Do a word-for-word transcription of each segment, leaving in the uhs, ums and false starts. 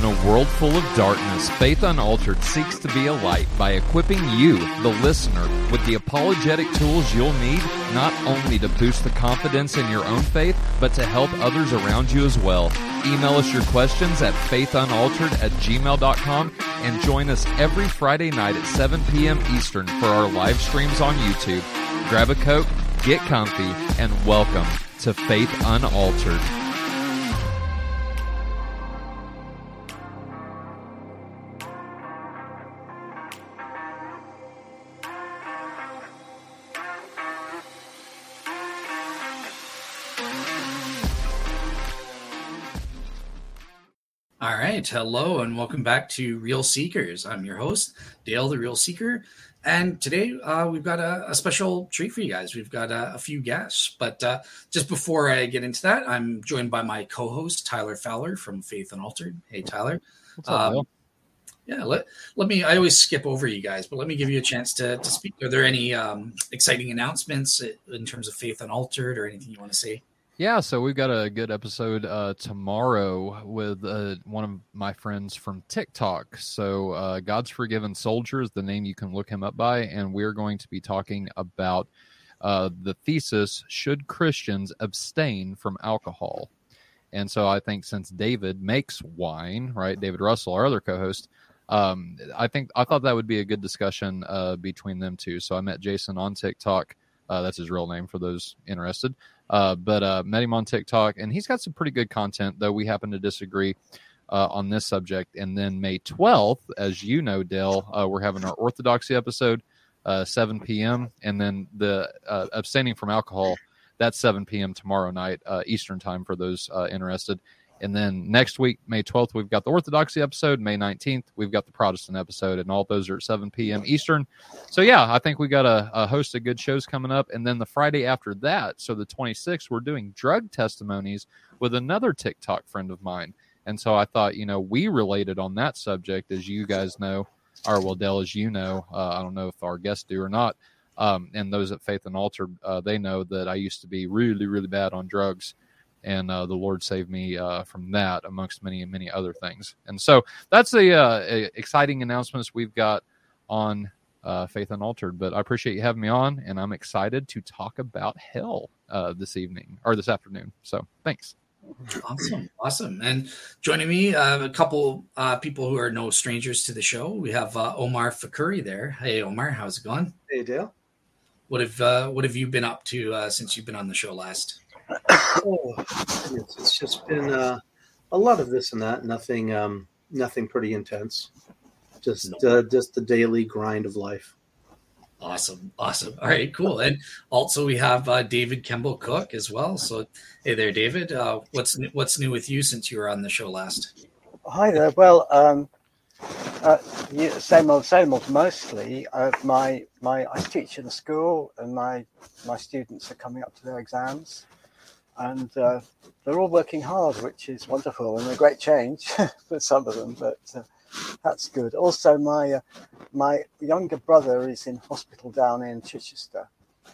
In a world full of darkness, Faith Unaltered seeks to be a light by equipping you, the listener, with the apologetic tools you'll need not only to boost the confidence in your own faith, but to help others around you as well. Email us your questions at faithunaltered at gmail dot com and join us every Friday night at seven p.m. Eastern for our live streams on YouTube. Grab a Coke, get comfy, and welcome to Faith Unaltered. All right. Hello and welcome back to Real Seekers. I'm your host, Dale, the Real Seeker. And today uh, we've got a, a special treat for you guys. We've got a, a few guests. But uh, just before I get into that, I'm joined by my co-host, Tyler Fowler from Faith Unaltered. Hey, Tyler. What's up, um, Bill? Yeah, let, let me, I always skip over you guys, but let me give you a chance to, to speak. Are there any um, exciting announcements in terms of Faith Unaltered or anything you want to say? Yeah, so we've got a good episode uh, tomorrow with uh, one of my friends from TikTok. So uh, God's Forgiven Soldier is the name you can look him up by, and we're going to be talking about uh, the thesis, should Christians abstain from alcohol? And so I think since David makes wine, right, David Russell, our other co-host, um, I think I thought that would be a good discussion uh, between them two. So I met Jason on TikTok. Uh, that's his real name for those interested. Uh, but uh, met him on TikTok, and he's got some pretty good content, though we happen to disagree uh, on this subject. And then May twelfth, as you know, Dale, uh, we're having our Orthodoxy episode, uh, seven p.m., and then the uh, abstaining from alcohol, that's seven p.m. tomorrow night, uh, Eastern time for those uh, interested. And then next week, May twelfth, we've got the Orthodoxy episode. May nineteenth, we've got the Protestant episode, and all those are at seven p.m. Eastern. So, yeah, I think we got a, a host of good shows coming up. And then the Friday after that, so the twenty-sixth, we're doing drug testimonies with another TikTok friend of mine. And so I thought, you know, we related on that subject, as you guys know, or, well, Dell, as you know. Uh, I don't know if our guests do or not. Um, and those at Faith Unaltered, uh, they know that I used to be really, really bad on drugs. And uh, the Lord saved me uh, from that, amongst many, many other things. And so that's the uh, exciting announcements we've got on uh, Faith Unaltered. But I appreciate you having me on, and I'm excited to talk about hell uh, this evening, or this afternoon. So thanks. Awesome. Awesome. And joining me, uh, a couple uh, people who are no strangers to the show. We have uh, Omar Fakuri there. Hey, Omar, how's it going? Hey, Dale. What have, uh, what have you been up to uh, since you've been on the show last? Oh, it's, it's just been uh, a lot of this and that. Nothing, um, nothing pretty intense. Just, No. uh, just the daily grind of life. Awesome, awesome. All right, cool. And also we have uh, David Kemble Cook as well. So, hey there, David. Uh, what's new, what's new with you since you were on the show last? Hi there. Well, um, uh, yeah, same old, same old. Mostly, uh, my my I teach in a school, and my my students are coming up to their exams. And uh, they're all working hard, which is wonderful and a great change for some of them, but uh, that's good. Also, my uh, my younger brother is in hospital down in Chichester,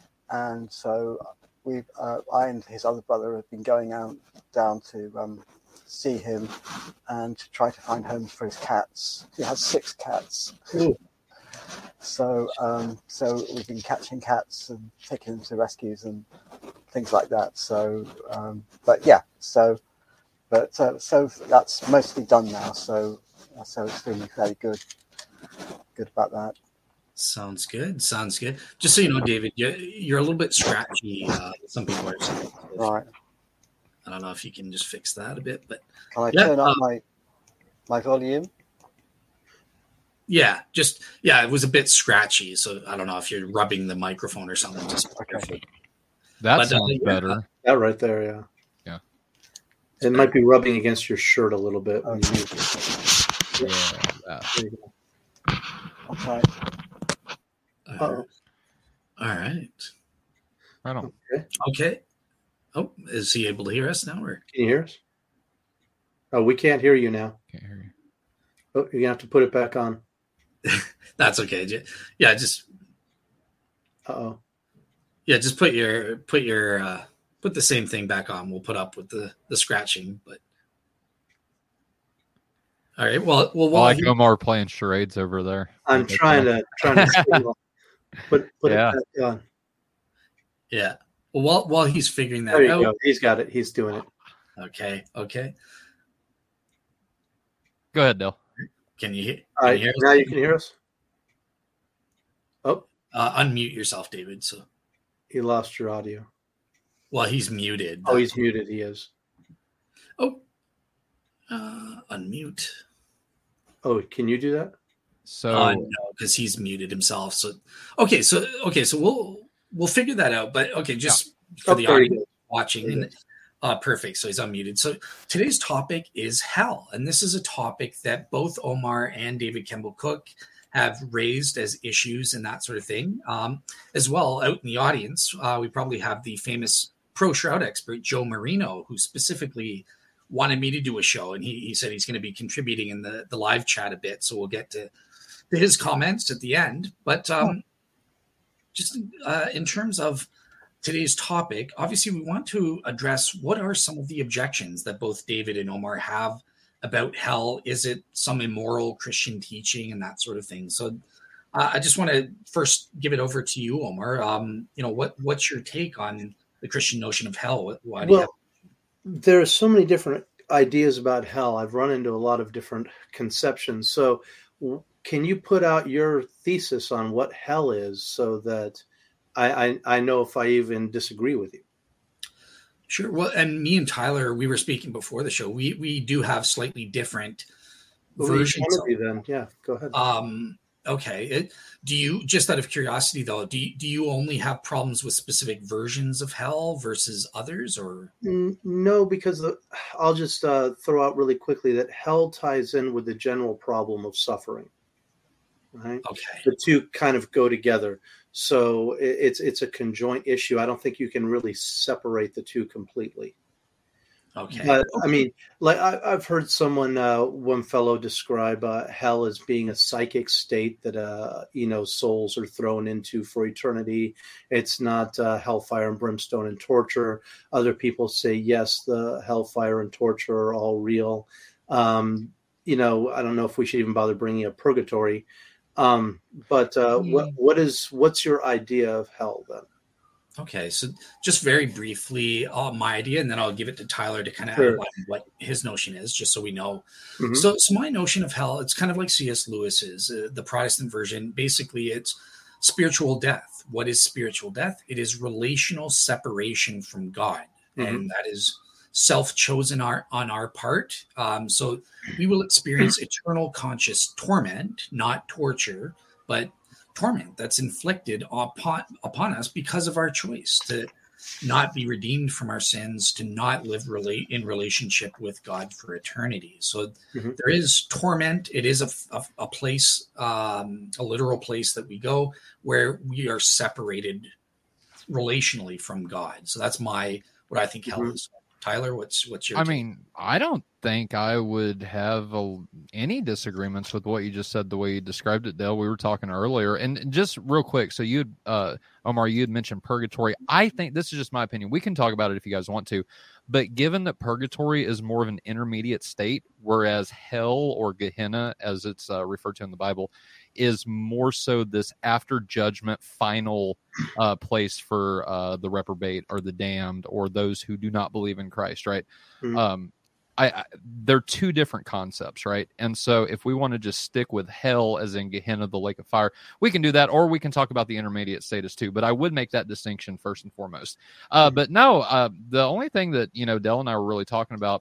and so we, uh, I and his other brother have been going out down to um, see him and to try to find homes for his cats. He has six cats. Ooh. So, um, so we've been catching cats and taking them to rescues and things like that. So, um, but yeah, so, but uh, so that's mostly done now. So, so it's feeling fairly good, good about that. Sounds good. Sounds good. Just so you know, David, you're, you're a little bit scratchy. Uh, some people are saying. Right. I don't know if you can just fix that a bit, but Can I yeah, turn up uh, my my volume? yeah, just yeah, it was a bit scratchy. So I don't know if you're rubbing the microphone or something. Just Okay. That But, uh, sounds yeah. better. That right there, yeah. Yeah. It might be rubbing against your shirt a little bit. When you move it. Yeah. that. There you go. Okay. Uh, Uh-oh. all right. I don't. Okay. Okay. Oh, is he able to hear us now? Or Can you hear us? Oh, we can't hear you now. Can't hear you. Oh, you're gonna have to put it back on. that's okay. Ju- Yeah, just Uh oh. yeah, just put your put your uh, put the same thing back on. We'll put up with the the scratching, but All right. Well, well, I while like he- Omar playing charades over there. I'm Like, trying okay. to trying to signal. put put Yeah. it back on. yeah. Well, while while he's figuring that There you out. go. He's got it. He's doing it. Okay. Okay. Go ahead, Dale. Can you hear? Can All right, you hear us? now you can hear us. Oh, Uh, unmute yourself, David. So, you lost your audio. well, he's muted. Oh, he's muted. He is. Oh, uh, unmute. Oh, can you do that? So Uh, no, because he's muted himself. So, okay, so okay, so we'll we'll figure that out. But okay, just for Oh, the there you audience go. watching, There you and uh, perfect. So he's unmuted. So today's topic is hell, and this is a topic that both Omar and David Campbell Cook have raised as issues and that sort of thing. Um, as well, out in the audience, uh, we probably have the famous pro shroud expert Joe Marino, who specifically wanted me to do a show, and he, he said he's going to be contributing in the, the live chat a bit. So we'll get to, to his comments at the end. But um, just uh, in terms of today's topic, obviously we want to address what are some of the objections that both David and Omar have about hell. Is it some immoral Christian teaching and that sort of thing? So uh, I just want to first give it over to you, Omar. Um, you know, what what's your take on the Christian notion of hell? Why do you Well, there are so many different ideas about hell. I've run into a lot of different conceptions. So w- can you put out your thesis on what hell is so that I, I, I know if I even disagree with you? Sure. Well, and me and Tyler, we were speaking before the show. We we do have slightly different Well, each versions. one of you then. Yeah, go ahead. Um, okay. It, do you, just out of curiosity though, do you, do you only have problems with specific versions of hell versus others, or? N- No, because the, I'll just uh, throw out really quickly that hell ties in with the general problem of suffering. Right? Okay. The two kind of go together. So it, it's it's a conjoint issue. I don't think you can really separate the two completely. Okay. But I mean, like I, I've heard someone, uh, one fellow, describe uh, hell as being a psychic state that uh, you know souls are thrown into for eternity. It's not uh, hellfire and brimstone and torture. Other people say yes, the hellfire and torture are all real. Um, you know, I don't know if we should even bother bringing up purgatory. Um, but uh, Mm. what what is what's your idea of hell then? Okay, so just very briefly, uh, my idea, and then I'll give it to Tyler to kind of Sure. outline what his notion is, just so we know. Mhm. So, so my notion of hell, it's kind of like C S Lewis's, uh, the Protestant version. Basically, it's spiritual death. What is spiritual death? It is relational separation from God, Mhm. and that is self-chosen our, on our part. Um, so we will experience eternal conscious torment, not torture, but torment that's inflicted upon upon us because of our choice to not be redeemed from our sins, to not live relate in relationship with God for eternity. So Mhm. there is torment. It is a, a, a place, um, a literal place that we go where we are separated relationally from God. So that's my what I think hell Mhm. is. Tyler, what's what's your? I take? mean, I don't think I would have a, any disagreements with what you just said, the way you described it, Dale. We were talking earlier. And just real quick, so you, uh, Omar, you had mentioned purgatory. I think this is just my opinion. We can talk about it if you guys want to. But given that purgatory is more of an intermediate state, whereas hell or Gehenna, as it's uh, referred to in the Bible, is more so this after judgment final uh, place for uh, the reprobate or the damned or those who do not believe in Christ, right? Mhm. Um, I, I they're two different concepts, right? And so if we want to just stick with hell as in Gehenna, the lake of fire, we can do that, or we can talk about the intermediate status too. But I would make that distinction first and foremost. Uh, but no, uh, the only thing that, you know, Dell and I were really talking about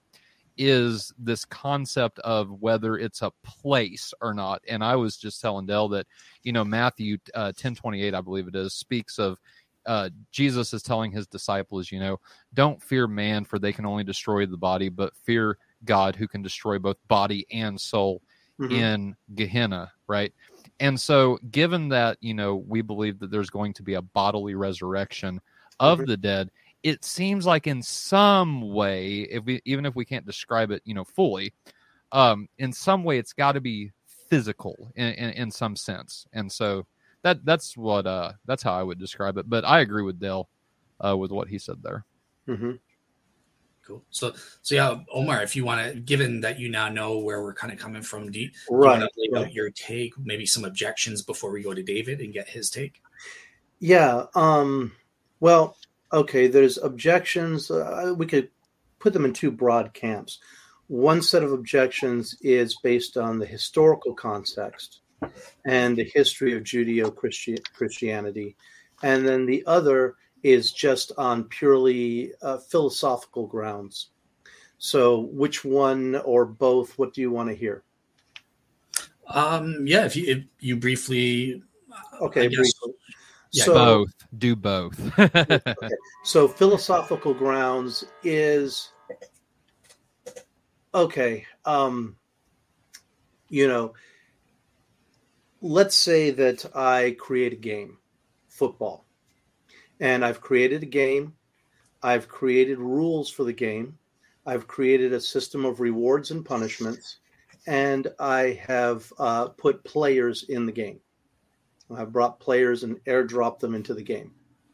is this concept of whether it's a place or not. And I was just telling Dell that, you know, Matthew uh, ten twenty-eight, I believe it is, speaks of uh, Jesus is telling his disciples, you know, don't fear man, for they can only destroy the body, but fear God, who can destroy both body and soul Mhm. in Gehenna, right? And so given that, you know, we believe that there's going to be a bodily resurrection of Mhm. the dead, it seems like in some way, if we, even if we can't describe it, you know, fully, um, in some way, it's got to be physical in, in, in some sense. And so that that's what uh, that's how I would describe it. But I agree with Dale uh, with what he said there. Mhm. Cool. So, so yeah, Omar, if you want to, given that you now know where we're kind of coming from, do you, Right, do you want to lay right. out your take, maybe some objections before we go to David and get his take? Yeah. Um, well, okay. There's objections. Uh, we could put them in two broad camps. One set of objections is based on the historical context and the history of Judeo-Christianity, and then the other is just on purely uh, philosophical grounds. So which one or both, what do you want to hear? Um, yeah, if you, if you briefly. Okay, I guess, briefly. Yeah, So, both. Do both. okay. So philosophical grounds is, okay, um, you know, let's say that I create a game, football. And I've created a game. I've created rules for the game. I've created a system of rewards and punishments. And I have uh, put players in the game. I've brought players and airdropped them into the game.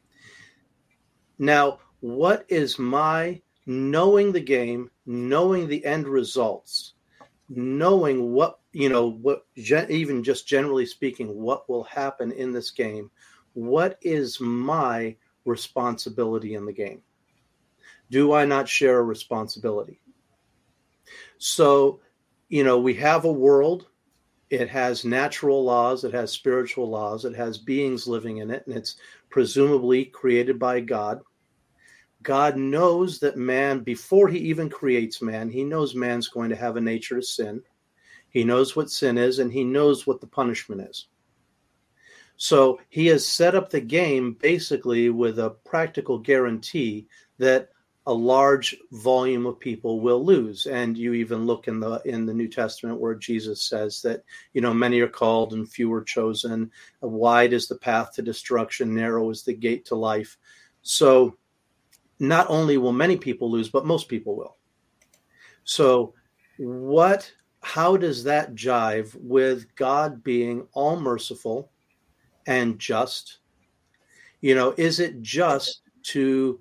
Now, what is my knowing the game, knowing the end results, knowing what, you know, what even just generally speaking, what will happen in this game? What is my responsibility in the game? Do I not share a responsibility? So, you know, we have a world. It has natural laws. It has spiritual laws. It has beings living in it, and it's presumably created by God. God knows that man, before he even creates man, he knows man's going to have a nature to sin. He knows what sin is, and he knows what the punishment is. So he has set up the game basically with a practical guarantee that a large volume of people will lose. And you even look in the in the New Testament where Jesus says that, you know, many are called and few are chosen. Wide is the path to destruction, narrow is the gate to life. So not only will many people lose, but most people will. So what, how does that jive with God being all merciful and just? You know, is it just to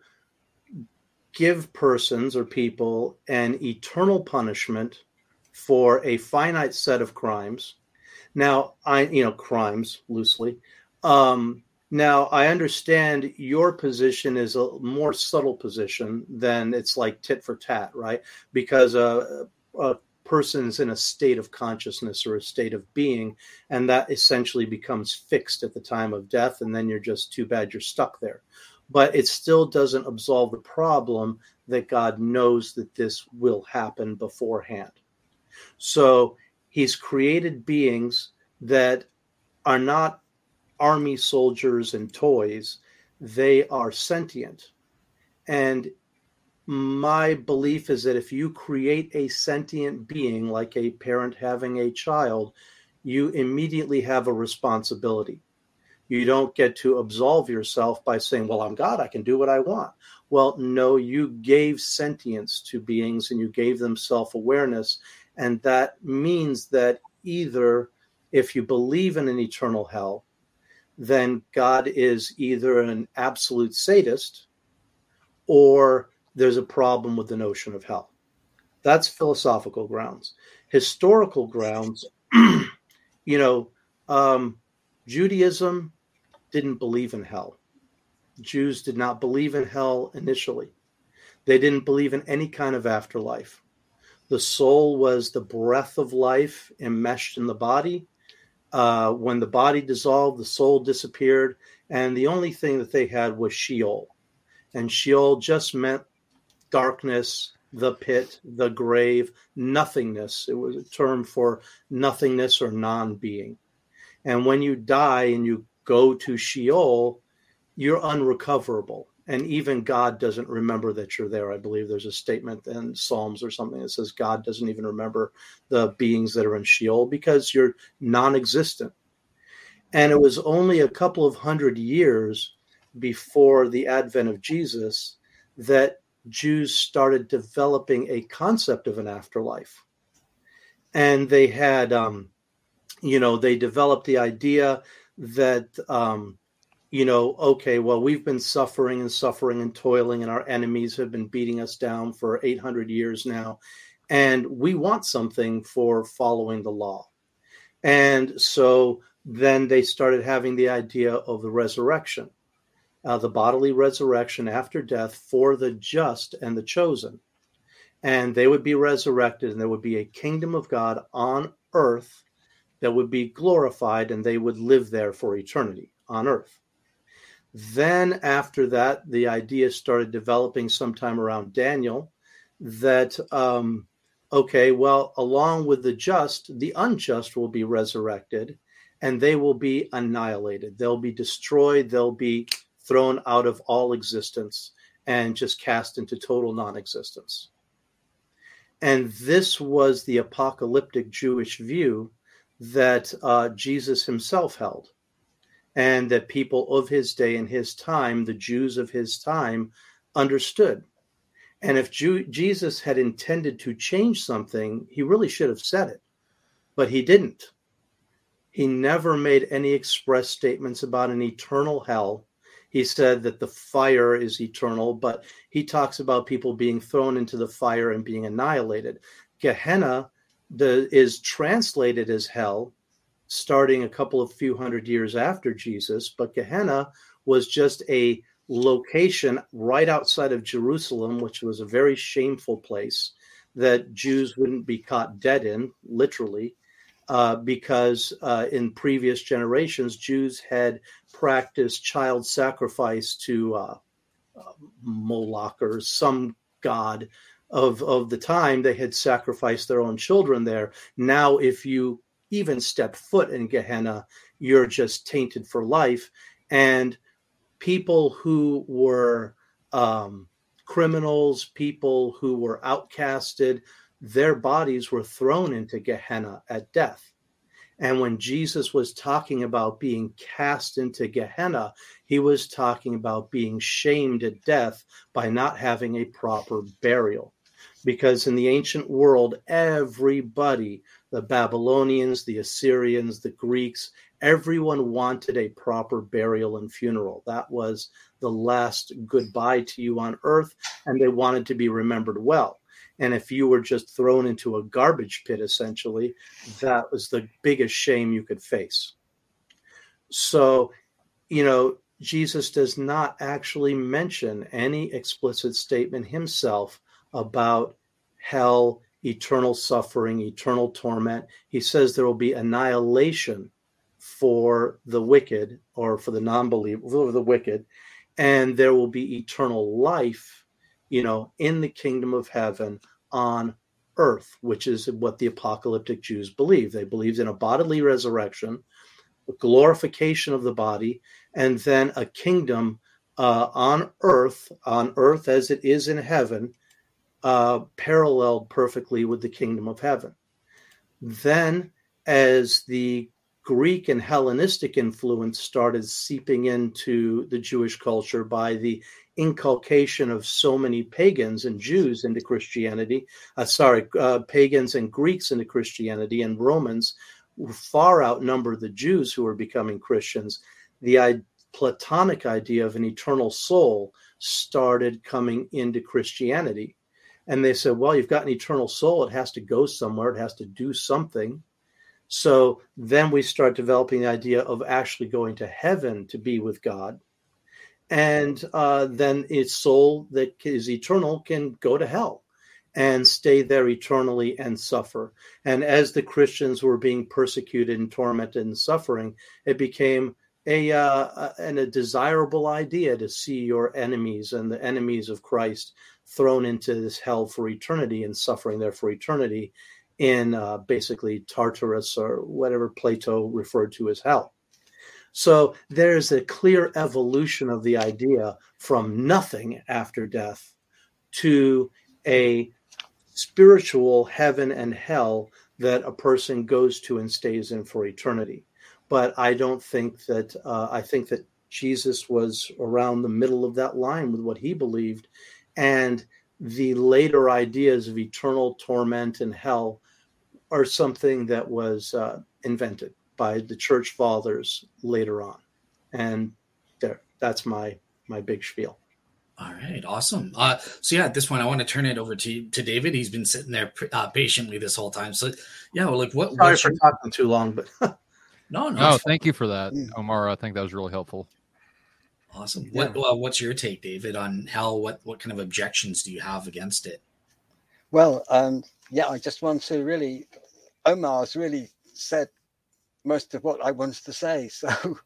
give persons or people an eternal punishment for a finite set of crimes? Now, I, you know, crimes loosely. Um, now, I understand your position is a more subtle position than it's like tit for tat, right? Because a, a person's in a state of consciousness or a state of being, and that essentially becomes fixed at the time of death, and then you're just too bad you're stuck there. But it still doesn't absolve the problem that God knows that this will happen beforehand. So he's created beings that are not army soldiers and toys. They are sentient. And my belief is that if you create a sentient being, like a parent having a child, you immediately have a responsibility. You don't get to absolve yourself by saying, well, I'm God, I can do what I want. Well, no, you gave sentience to beings and you gave them self-awareness. And that means that either if you believe in an eternal hell, then God is either an absolute sadist or there's a problem with the notion of hell. That's philosophical grounds. Historical grounds, you know, um, Judaism didn't believe in hell. Jews did not believe in hell initially. They didn't believe in any kind of afterlife. The soul was the breath of life enmeshed in the body. Uh, when the body dissolved, the soul disappeared, and the only thing that they had was Sheol. And Sheol just meant darkness, the pit, the grave, nothingness. It was a term for nothingness or non-being. And when you die and you go to Sheol, you're unrecoverable. And even God doesn't remember that you're there. I believe there's a statement in Psalms or something that says God doesn't even remember the beings that are in Sheol because you're non-existent. And it was only a couple of hundred years before the advent of Jesus that Jews started developing a concept of an afterlife. And they had, um, you know, they developed the idea that um, you know, okay, well, we've been suffering and suffering and toiling, and our enemies have been beating us down for eight hundred years now, and we want something for following the law. And so then they started having the idea of the resurrection, uh, the bodily resurrection after death for the just and the chosen. And they would be resurrected, and there would be a kingdom of God on earth that would be glorified, and they would live there for eternity on earth. Then after that, the idea started developing sometime around Daniel that, um, okay, well, along with the just, the unjust will be resurrected, and they will be annihilated. They'll be destroyed. They'll be thrown out of all existence and just cast into total non-existence. And this was the apocalyptic Jewish view that uh, Jesus himself held, and that people of his day and his time, the Jews of his time, understood. And if Jew- Jesus had intended to change something, he really should have said it, but he didn't. He never made any express statements about an eternal hell. He said that the fire is eternal, but he talks about people being thrown into the fire and being annihilated. Gehenna the, is translated as hell, starting a couple of few hundred years after Jesus, but Gehenna was just a location right outside of Jerusalem, which was a very shameful place that Jews wouldn't be caught dead in, literally, uh, because uh, in previous generations, Jews had practiced child sacrifice to uh, uh, Moloch or some god of, of the time. They had sacrificed their own children there. Now, if you even step foot in Gehenna, you're just tainted for life. And people who were um, criminals, people who were outcasted, their bodies were thrown into Gehenna at death. And when Jesus was talking about being cast into Gehenna, he was talking about being shamed at death by not having a proper burial. Because in the ancient world, everybody, the Babylonians, the Assyrians, the Greeks, everyone wanted a proper burial and funeral. That was the last goodbye to you on earth, and they wanted to be remembered well. And if you were just thrown into a garbage pit, essentially, that was the biggest shame you could face. So, you know, Jesus does not actually mention any explicit statement himself about hell, eternal suffering, eternal torment. He says there will be annihilation for the wicked, or for the non-believer, for the wicked, and there will be eternal life, you know, in the kingdom of heaven on earth, which is what the apocalyptic Jews believe. They believed in a bodily resurrection, a glorification of the body, and then a kingdom uh, on earth, on earth as it is in heaven, uh, paralleled perfectly with the kingdom of heaven. Then, as the Greek and Hellenistic influence started seeping into the Jewish culture by the inculcation of so many pagans and Jews into Christianity, uh, sorry, uh, pagans and Greeks into Christianity, and Romans far outnumber the Jews who were becoming Christians, the I- Platonic idea of an eternal soul started coming into Christianity. And they said, well, you've got an eternal soul. It has to go somewhere. It has to do something. So then we start developing the idea of actually going to heaven to be with God. And uh, then its soul that is eternal can go to hell and stay there eternally and suffer. And as the Christians were being persecuted and tormented and suffering, it became a, uh, and a desirable idea to see your enemies and the enemies of Christ thrown into this hell for eternity and suffering there for eternity in uh, basically Tartarus, or whatever Plato referred to as hell. So there's a clear evolution of the idea from nothing after death to a spiritual heaven and hell that a person goes to and stays in for eternity. But I don't think that, uh, I think that Jesus was around the middle of that line with what he believed. And the later ideas of eternal torment and hell are something that was uh, invented by the church fathers later on. And there, that's my my big spiel. All right, awesome. Uh, so yeah, at this point, I want to turn it over to to David. He's been sitting there uh, patiently this whole time. So yeah, well, like what? Sorry what's for your... talking too long, but no, no. No, thank you for that, Omar. I think that was really helpful. Awesome. Yeah. What well, what's your take, David, on hell? What what kind of objections do you have against it? Well, um, yeah, I just want to really, Omar's really said most of what I wanted to say. So,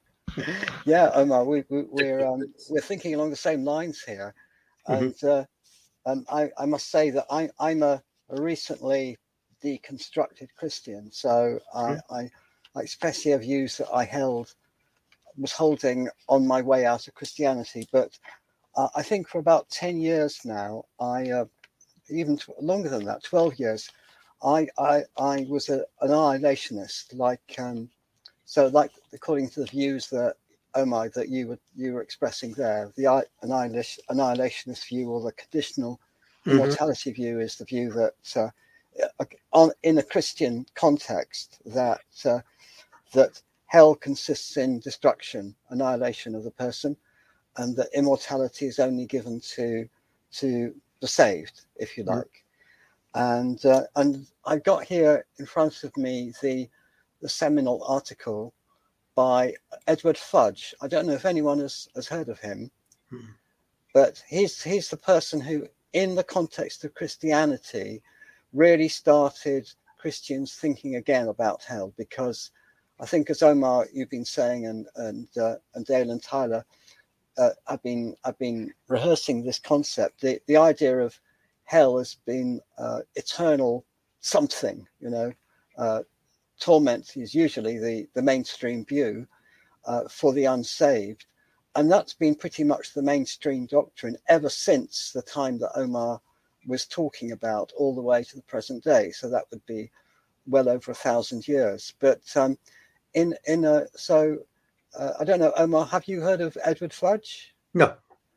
yeah, Omar, we, we, we're um, we're thinking along the same lines here, and mm-hmm. uh, and I, I must say that I I'm a, a recently deconstructed Christian, so I, mm-hmm. I I especially have views that I held was holding on my way out of Christianity, but uh, I think for about ten years now, I uh, even t- longer than that, twelve years, I I, I was a, an annihilationist, like um, so like according to the views that Omar that you were you were expressing there, the annihilation, annihilationist view or the conditional mm-hmm. immortality view is the view that uh, on in a Christian context that uh, that hell consists in destruction, annihilation of the person, and that immortality is only given to to the saved, if you like. Mm. And uh, and I've got here in front of me the the seminal article by Edward Fudge. I don't know if anyone has, has heard of him, mm. but he's he's the person who, in the context of Christianity, really started Christians thinking again about hell, because I think, as Omar, you've been saying, and and uh, and Dale and Tyler, uh, I've been I've been rehearsing this concept. The the idea of hell has been uh, eternal something. You know, uh, torment is usually the the mainstream view uh, for the unsaved, and that's been pretty much the mainstream doctrine ever since the time that Omar was talking about, all the way to the present day. So that would be well over a thousand years. But um, In in a so uh, I don't know, Omar, have you heard of Edward Fudge? No.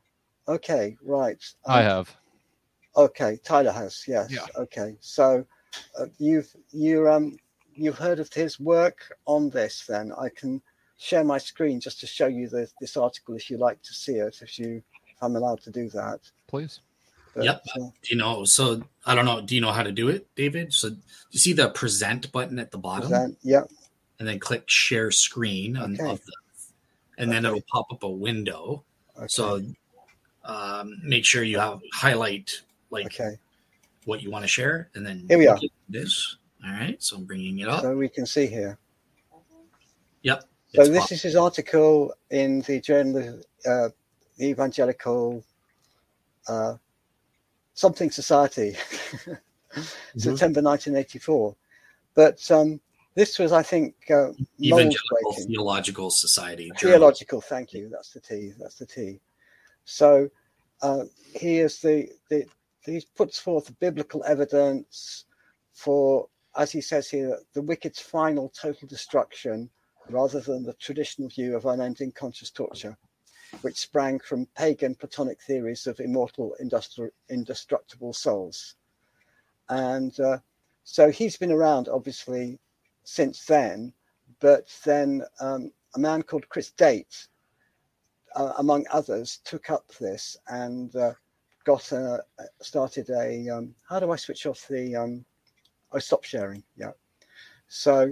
Okay, right. Um, I have. Okay, Tyler has. Yes. Yeah. Okay, so uh, you've you um you've heard of his work on this. Then I can share my screen just to show you the, this article if you like to see it. If you, if I'm allowed to do that, please. But, yep. Uh, do you know? So I don't know. Do you know how to do it, David? So do you see the present button at the bottom? Present. Yep. And then click share screen on okay. of the, and then okay. it'll pop up a window. Okay. So um, make sure you have highlight like okay. what you want to share, and then here we are. This. All right. So I'm bringing it up. So we can see here. Yep. So this popped. Is his article in the Journal of uh, the Evangelical uh, something Society, mm-hmm. September nineteen eighty-four. But um, this was, I think, uh, Evangelical Theological Society. Theological, thank you. That's the T. That's the T. So uh, he is the, the he puts forth the biblical evidence for, as he says here, the wicked's final total destruction, rather than the traditional view of unending conscious torture, which sprang from pagan Platonic theories of immortal, industri- indestructible souls. And uh, so he's been around, obviously, since then, but then um, a man called Chris Date, uh, among others, took up this and uh, got a, started a, um, how do I switch off the, um, oh, stop sharing, yeah. So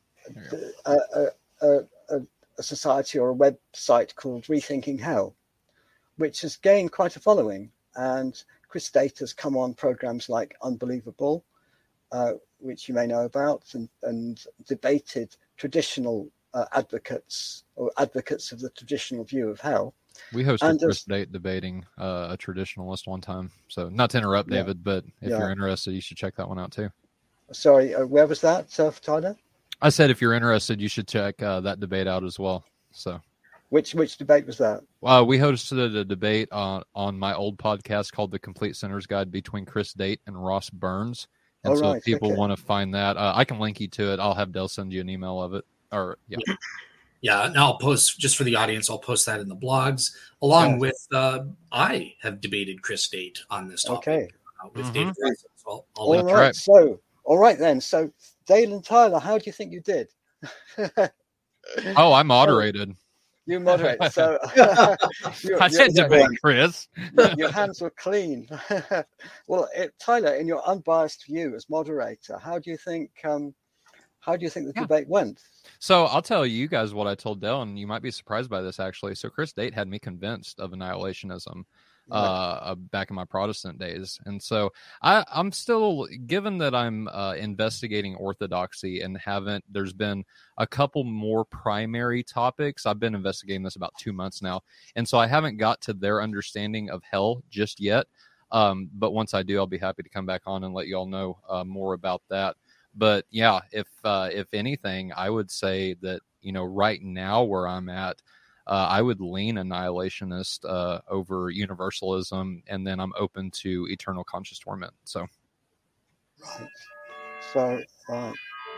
a, a, a, a society or a website called Rethinking Hell, which has gained quite a following. And Chris Date has come on programs like Unbelievable, uh, which you may know about, and, and debated traditional uh, advocates or advocates of the traditional view of hell. We hosted and Chris Date debating uh, a traditionalist one time. So not to interrupt, yeah, David, but if yeah. you're interested, you should check that one out too. Sorry, uh, where was that, uh, Tyler? I said if you're interested, you should check uh, that debate out as well. So, which which debate was that? Uh, we hosted a debate on, on my old podcast called The Complete Sinner's Guide between Chris Date and Ross Burns. And oh, so right. if people okay. want to find that, uh, I can link you to it. I'll have Dale send you an email of it. Or yeah. Yeah, and I'll post, just for the audience, I'll post that in the blogs, along yeah. with, uh, I have debated Chris Date on this topic. Okay. Uh, with mm-hmm. David Russell. So I'll, I'll all right. right. So, all right then. So, Dale and Tyler, how do you think you did? Oh, I moderated. You moderate. So you, I said you, debate, Chris. your hands were clean. Well, it, Tyler, in your unbiased view as moderator, how do you think um, how do you think the Yeah. debate went? So I'll tell you guys what I told Dell, and you might be surprised by this actually. So Chris Date had me convinced of annihilationism Right. uh, back in my Protestant days, and so I, I'm still, given that I'm uh, investigating orthodoxy and haven't. There's been a couple more primary topics. I've been investigating this about two months now, and so I haven't got to their understanding of hell just yet. Um, but once I do, I'll be happy to come back on and let you all know uh, more about that. But yeah, if uh, if anything, I would say that, you know, right now where I'm at, uh, I would lean annihilationist uh, over universalism, and then I'm open to eternal conscious torment. So, Right. So, right.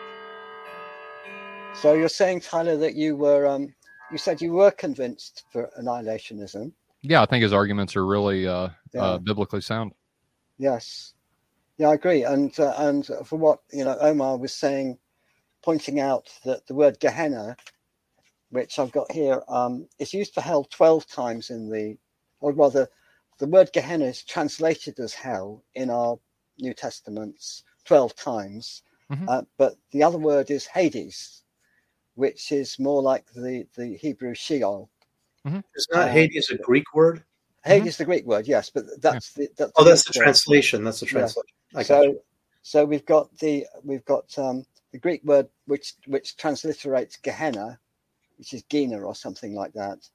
So you're saying, Tyler, that you were um, you said you were convinced for annihilationism. yeah, I think his arguments are really uh, Yeah. uh, biblically sound. Yes. Yeah, I agree. And uh, and for what, you know, Omar was saying, pointing out that the word Gehenna, which I've got here, um, is used for hell twelve times in the, or rather, the word Gehenna is translated as hell in our New Testaments twelve times. Mhm. Uh, but the other word is Hades, which is more like the, the Hebrew Sheol. Is not Uh, Hades a Greek word? Hades is the Greek word, yes, but that's the that's Oh, that's the Greek word. translation. That's the Yeah. translation. I got So, you. so we've got the we've got um, the Greek word which which transliterates Gehenna, which is Gina or something like that,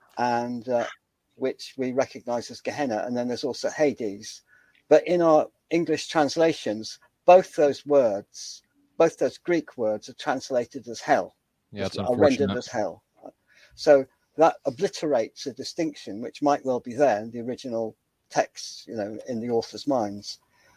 and uh, which we recognise as Gehenna, and then there's also Hades. But in our English translations, both those words, both those Greek words, are translated as hell. Yeah, it's are rendered unfortunate. as hell. So that obliterates a distinction which might well be there in the original text, you know, in the author's minds.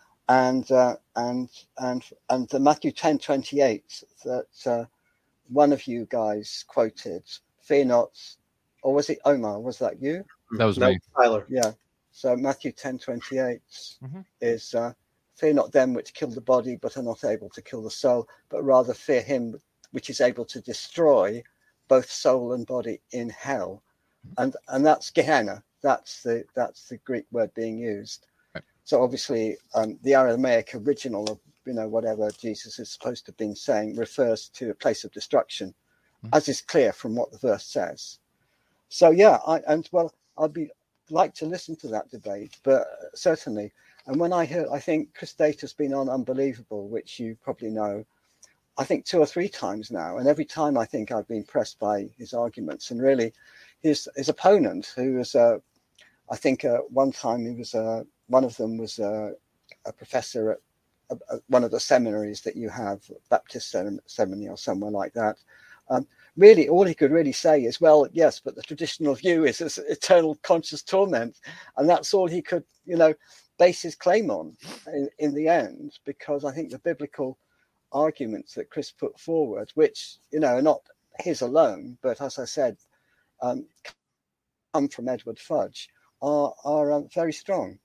And uh, and and and the Matthew ten twenty eight that uh, one of you guys quoted, "Fear not," or was it Omar? Was that you? That was No, me. Tyler. Yeah. So Matthew ten twenty eight Mhm. is uh, "Fear not them which kill the body, but are not able to kill the soul, but rather fear him which is able to destroy both soul and body in hell," and and that's Gehenna. That's the that's the Greek word being used. Right. So obviously, um, the Aramaic original of, you know, whatever Jesus is supposed to have been saying refers to a place of destruction, Mhm. as is clear from what the verse says. So yeah, I and well, I'd be like to listen to that debate, but certainly. And when I heard, I think Chris Date has been on Unbelievable, which you probably know, I think two or three times now, and every time I think I've been pressed by his arguments. And really, his his opponent, who was, uh, I think, uh, one time he was, uh, one of them was uh, a professor at uh, one of the seminaries that you have, Baptist Sem- Seminary or somewhere like that. Um, really, all he could really say is, well, yes, but the traditional view is, is eternal conscious torment, and that's all he could, you know, base his claim on in, in the end, because I think the biblical arguments that Chris put forward, which, you know, are not his alone, but as I said, um, come from Edward Fudge, are, are um, very strong.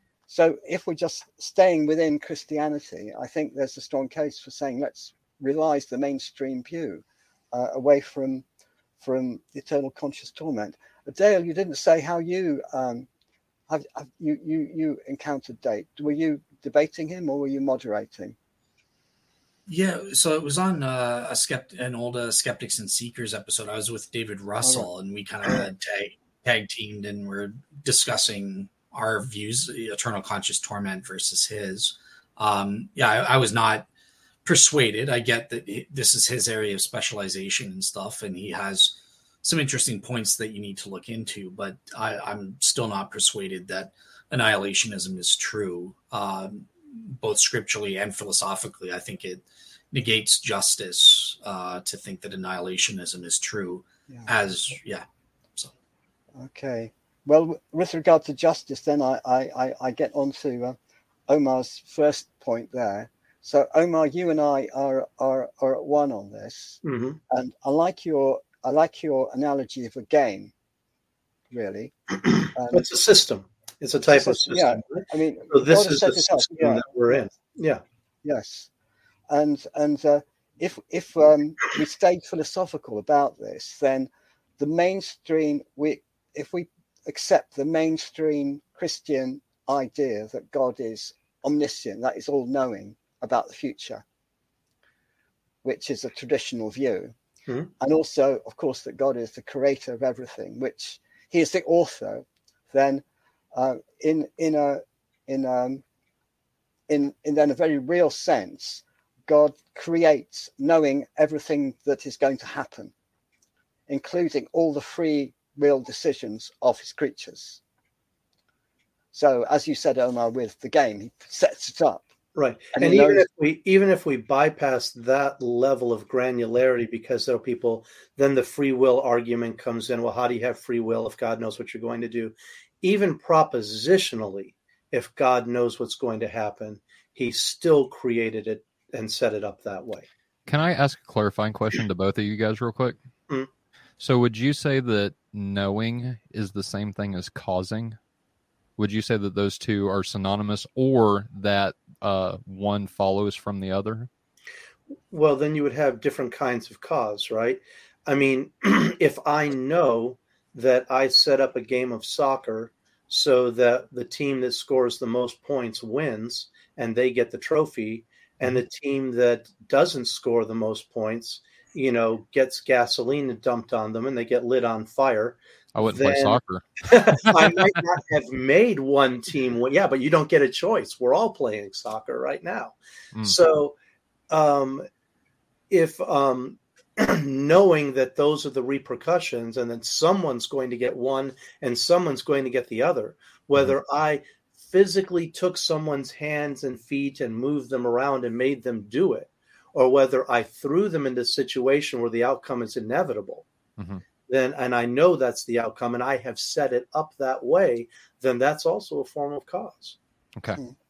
So if we're just staying within Christianity, I think there's a strong case for saying let's revise the mainstream view uh, away from from eternal conscious torment. Dale, you didn't say how you um, have, have you, you you encountered Date. Were you debating him or were you moderating? Yeah, so it was on uh, a skept- an old uh, Skeptics and Seekers episode. I was with David Russell, and we kind of had tag tag teamed, and we're discussing our views, eternal conscious torment versus his. Um, yeah, I, I was not persuaded. I get that it, this is his area of specialization and stuff, and he has some interesting points that you need to look into. But I, I'm still not persuaded that annihilationism is true. Um, both scripturally and philosophically, I think it negates justice uh, to think that annihilationism is true. Yeah. As yeah, so Okay. Well, with regard to justice, then I I, I get on to uh, Omar's first point there. So Omar, you and I are are are at one on this, hmm and I like your I like your analogy of a game. Really, um, It's a system. It's a type of system, system. yeah. Right? I mean, So this God has is set the it up, system yeah. that we're in. Yeah. Yes, and and uh, if if um, we stayed philosophical about this, then the mainstream, we if we accept the mainstream Christian idea that God is omniscient, that is all knowing about the future, which is a traditional view. Mm-hmm. And also, of course, that God is the creator of everything, which he is the author, then uh, in in a in um in in then a very real sense, God creates knowing everything that is going to happen, including all the free will decisions of his creatures. So, as you said, Omar, with the game, he sets it up. Right. And, And, he even knows- if we even if we bypass that level of granularity, because there are people, then the free will argument comes in. Well, how do you have free will if God knows what you're going to do? Even propositionally, if God knows what's going to happen, he still created it and set it up that way. Can I ask a clarifying question to both of you guys real quick? Mm. So would you say that knowing is the same thing as causing? Would you say that those two are synonymous, or that uh, one follows from the other? Well, then you would have different kinds of cause, right? I mean, if I know that I set up a game of soccer so that the team that scores the most points wins and they get the trophy, and the team that doesn't score the most points, you know, gets gasoline dumped on them and they get lit on fire. I wouldn't then play soccer. I might not have made one team win. Yeah, but you don't get a choice. We're all playing soccer right now. Mm. So um, if um, knowing that those are the repercussions and then someone's going to get one and someone's going to get the other, whether mm-hmm. I physically took someone's hands and feet and moved them around and made them do it, or whether I threw them into a situation where the outcome is inevitable, mm-hmm. then, and I know that's the outcome and I have set it up that way, then that's also a form of cause. Okay.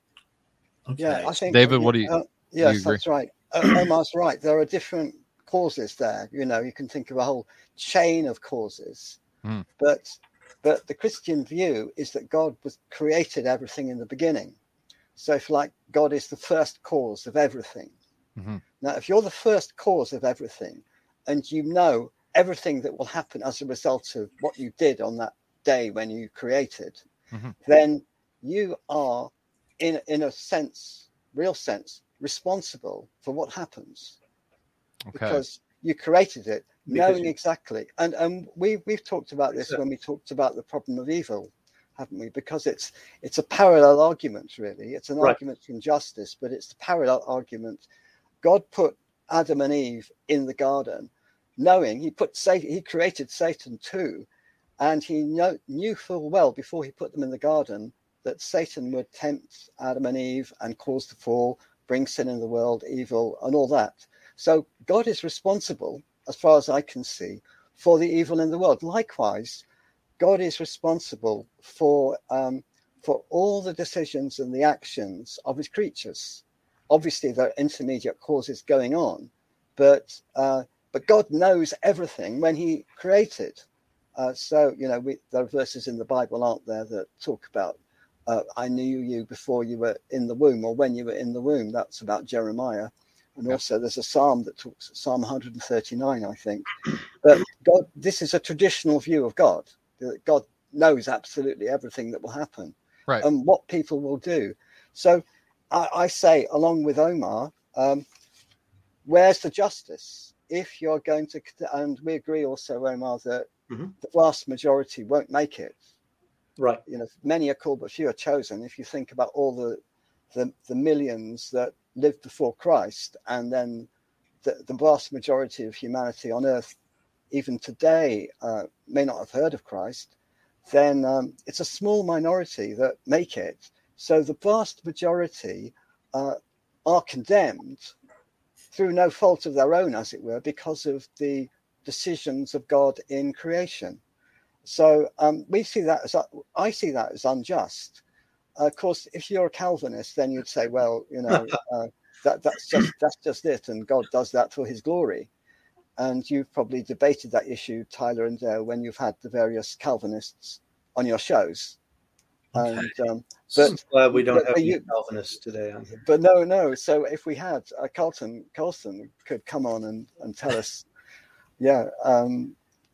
okay. Yeah, I think, David, what do you, uh, yes, do you agree? That's right. Uh, Omar's right. There are different causes there. You know, you can think of a whole chain of causes, mm. but But the Christian view is that God was created everything in the beginning. So if like God is the first cause of everything. Mm-hmm. Now, if you're the first cause of everything and you know everything that will happen as a result of what you did on that day when you created, mm-hmm. then you are in, in a sense, real sense, responsible for what happens. Okay. Because you created it. Knowing you, exactly. And and we, we've talked about this when we talked about the problem of evil, haven't we? Because it's it's a parallel argument, really. It's an right. argument from justice, but it's the parallel argument. God put Adam and Eve in the garden, knowing he put Satan, he created Satan too, and he know, knew full well before he put them in the garden that Satan would tempt Adam and Eve and cause the fall, bring sin in the world, evil, and all that. So God is responsible, as far as I can see, for the evil in the world. Likewise, God is responsible for um, for all the decisions and the actions of his creatures. Obviously, there are intermediate causes going on, but uh, but God knows everything when he created. Uh, so, you know, we, there are verses in the Bible, aren't there, that talk about, uh, I knew you before you were in the womb, or when you were in the womb. That's about Jeremiah. And also there's a psalm that talks, Psalm one thirty-nine, I think. But God, this is a traditional view of God. That God knows absolutely everything that will happen, right, and what people will do. So I, I say, along with Omar, um, where's the justice? If you're going to, and we agree also, Omar, that mm-hmm. the vast majority won't make it. Right. You know, many are called, but few are chosen. If you think about all the the, the millions that lived before Christ, and then the, the vast majority of humanity on earth, even today, uh, may not have heard of Christ, then um, it's a small minority that make it. So the vast majority uh, are condemned through no fault of their own, as it were, because of the decisions of God in creation. So um, we see that as, I see that as unjust. Uh, of course, if you're a Calvinist, then you'd say, well, you know, uh, that that's just that's just it, and God does that for his glory. And you've probably debated that issue, Tyler and Dale, when you've had the various Calvinists on your shows. Okay. And um, but but, glad we don't but, have but any you, Calvinists today on here. But no, no. So if we had, uh, Carlton Carlson could come on and, and tell us, yeah, um,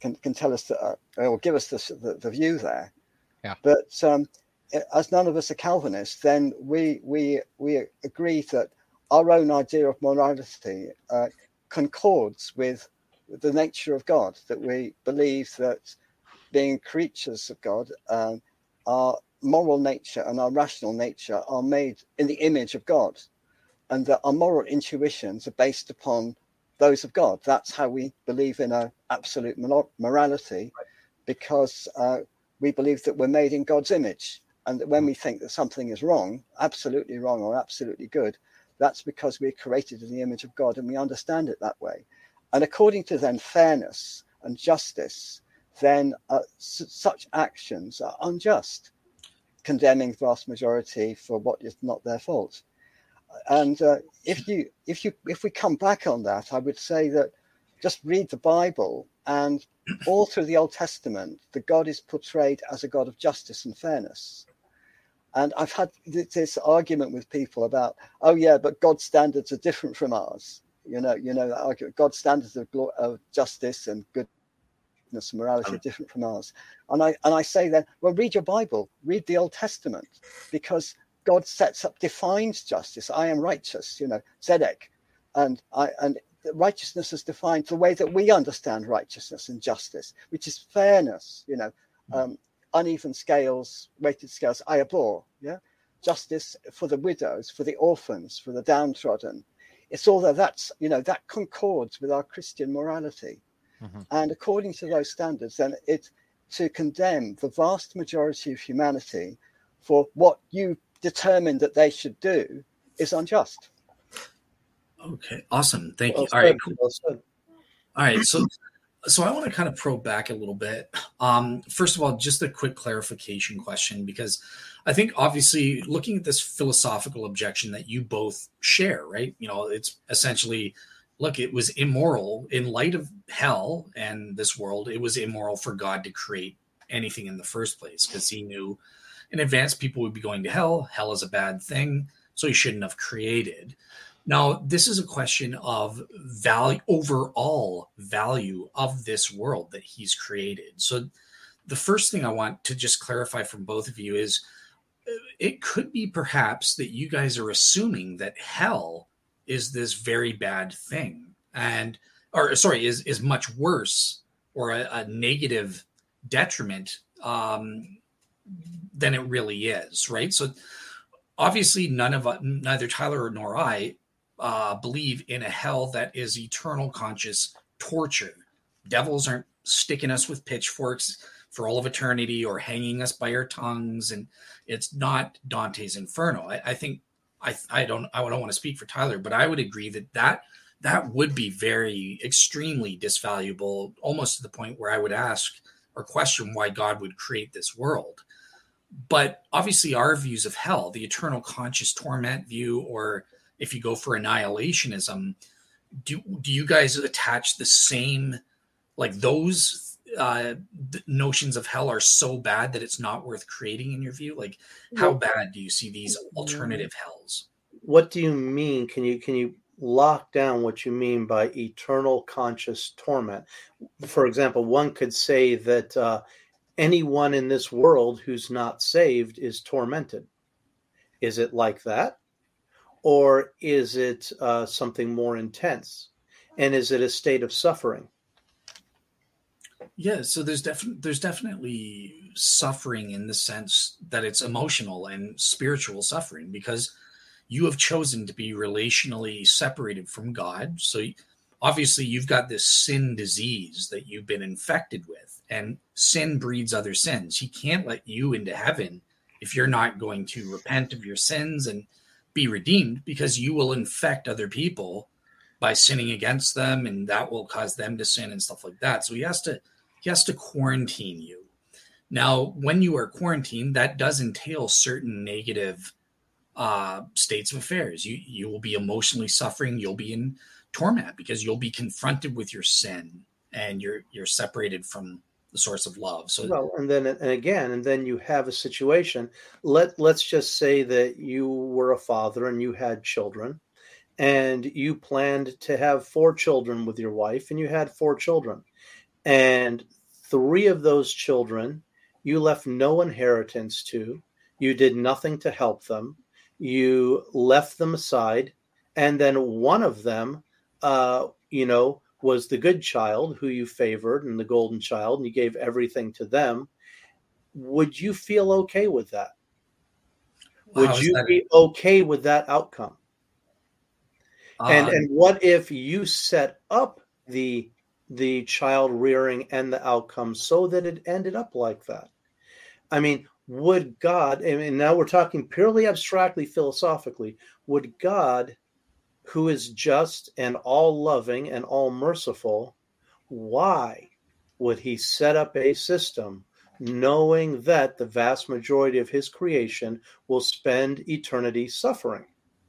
can can tell us that, uh, or give us the, the the view there. Yeah. But um, as none of us are Calvinists, then we we we agree that our own idea of morality uh, concords with the nature of God. That we believe that being creatures of God, um, our moral nature and our rational nature are made in the image of God, and that our moral intuitions are based upon those of God. That's how we believe in a absolute morality, because uh, we believe that we're made in God's image, and that when we think that something is wrong, absolutely wrong or absolutely good, that's because we're created in the image of God, and we understand it that way. And according to then fairness and justice, then uh, s- such actions are unjust, condemning the vast majority for what is not their fault. And uh, if you if you if we come back on that, I would say that just read the Bible, and all through the Old Testament, the God is portrayed as a God of justice and fairness. And I've had this argument with people about, oh yeah, but God's standards are different from ours. You know, you know that argument. God's standards of, of justice and goodness and morality are different from ours. And I and I say then, well, read your Bible, read the Old Testament, because God sets up, defines justice. I am righteous, you know, Zedek, and I and righteousness is defined the way that we understand righteousness and justice, which is fairness, you know, um, uneven scales, weighted scales. I abhor, yeah, justice for the widows, for the orphans, for the downtrodden. It's all that that's, you know, that concords with our Christian morality. Mm-hmm. And according to those standards, then it to condemn the vast majority of humanity for what you determined that they should do is unjust. Okay, awesome. Thank well you. Said, All right, cool. Well said. All right, so so I want to kind of probe back a little bit. Um, first of all, just a quick clarification question, because I think obviously looking at this philosophical objection that you both share, right? You know, it's essentially, look, it was immoral in light of hell and this world. It was immoral for God to create anything in the first place, because he knew in advance people would be going to hell. Hell is a bad thing, so he shouldn't have created. Now, this is a question of value, overall value of this world that he's created. So the first thing I want to just clarify from both of you is it could be perhaps that you guys are assuming that hell is this very bad thing, and or sorry, is, is much worse or a, a negative detriment um, than it really is, right? So obviously none of neither Tyler nor I uh, believe in a hell that is eternal conscious torture. Devils aren't sticking us with pitchforks for all of eternity or hanging us by our tongues, and it's not Dante's Inferno. I, I think I I don't I don't want to speak for Tyler, but I would agree that that that would be very extremely disvaluable, almost to the point where I would ask or question why God would create this world. But obviously our views of hell, the eternal conscious torment view, or if you go for annihilationism, do, do you guys attach the same, like those uh, notions of hell are so bad that it's not worth creating in your view? Like how bad do you see these alternative hells? What do you mean? Can you, can you lock down what you mean by eternal conscious torment? For example, one could say that, uh, anyone in this world who's not saved is tormented. Is it like that? Or is it uh, something more intense? And is it a state of suffering? Yeah, so there's definitely there's definitely suffering in the sense that it's emotional and spiritual suffering, because you have chosen to be relationally separated from God. So obviously you've got this sin disease that you've been infected with, and sin breeds other sins. He can't let you into heaven if you're not going to repent of your sins and be redeemed, because you will infect other people by sinning against them, and that will cause them to sin and stuff like that. So he has to he has to quarantine you. Now, when you are quarantined, that does entail certain negative uh, states of affairs. You you will be emotionally suffering. You'll be in torment because you'll be confronted with your sin, and you're you're separated from the source of love. So well, and then and again, and then you have a situation. Let let's just say that you were a father and you had children, and you planned to have four children with your wife, and you had four children, and three of those children you left no inheritance to. You did nothing to help them. You left them aside. And then one of them, uh, you know, was the good child who you favored and the golden child, and you gave everything to them. Would you feel okay with that? Would How is you that? be okay with that outcome? And Uh, and what if you set up the the child rearing and the outcome so that it ended up like that? I mean, would God, I mean, now we're talking purely abstractly, philosophically, would God, who is just and all loving and all merciful, why would he set up a system knowing that the vast majority of his creation will spend eternity suffering?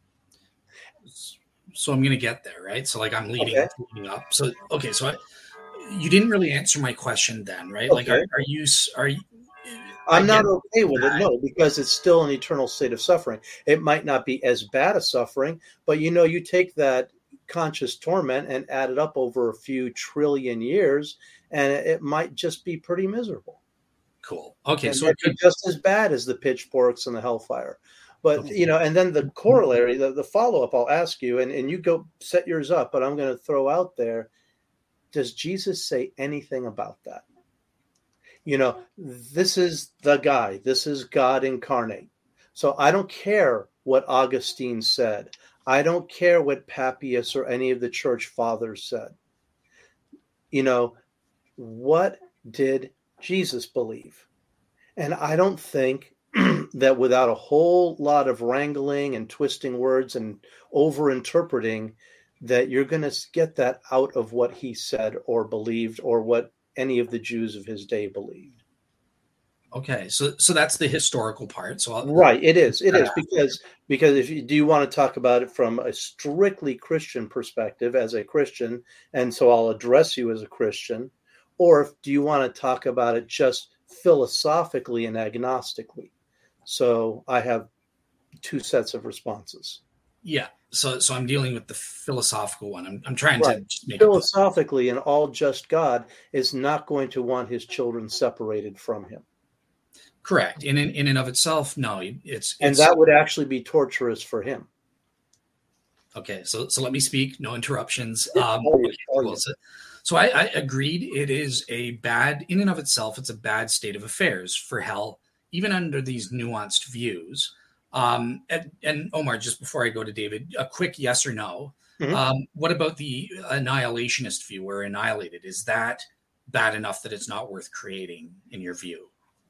so I'm going to get there, right? So like I'm leading, Okay. leading up. So, okay. So I, you didn't really answer my question then, right? Okay. Like, are, are you, are you, I'm I not get okay with it, that. no, because it's still an eternal state of suffering. It might not be as bad a suffering, but you know, you take that conscious torment and add it up over a few trillion years, and it it might just be pretty miserable. Cool. Okay. It So might it could, be just as bad as the pitchforks and the hellfire. But, Okay. you know, and then the corollary, the, the follow-up I'll ask you, and, and you go set yours up, but I'm going to throw out there, does Jesus say anything about that? You know, this is the guy. This is God incarnate. So I don't care what Augustine said. I don't care what Papias or any of the church fathers said. You know, what did Jesus believe? And I don't think that without a whole lot of wrangling and twisting words and over-interpreting, that you're going to get that out of what he said or believed or what any of the Jews of his day believed. okay. So, so that's the historical part. So I'll, Right. It is. It Uh, is because, because if you, do you want to talk about it from a strictly Christian perspective as a Christian, and so I'll address you as a Christian, or do you want to talk about it just philosophically and agnostically? So I have two sets of responses. yeah. So, so I'm dealing with the philosophical one. I'm, I'm trying Right. to just make it Philosophically, an all just God is not going to want his children separated from him. correct. In, in, in and of itself, no, it's, And it's, that would actually be torturous for him. okay. So, so let me speak, no interruptions. Yeah, Um, always, okay, cool. always. So, so I, I agreed. It is a bad, in and of itself, it's a bad state of affairs for hell, even under these nuanced views. Um, and, and Omar, just before I go to David, a quick yes or no. Mhm. Um, what about the annihilationist view? We're annihilated. Is that bad enough that it's not worth creating in your view?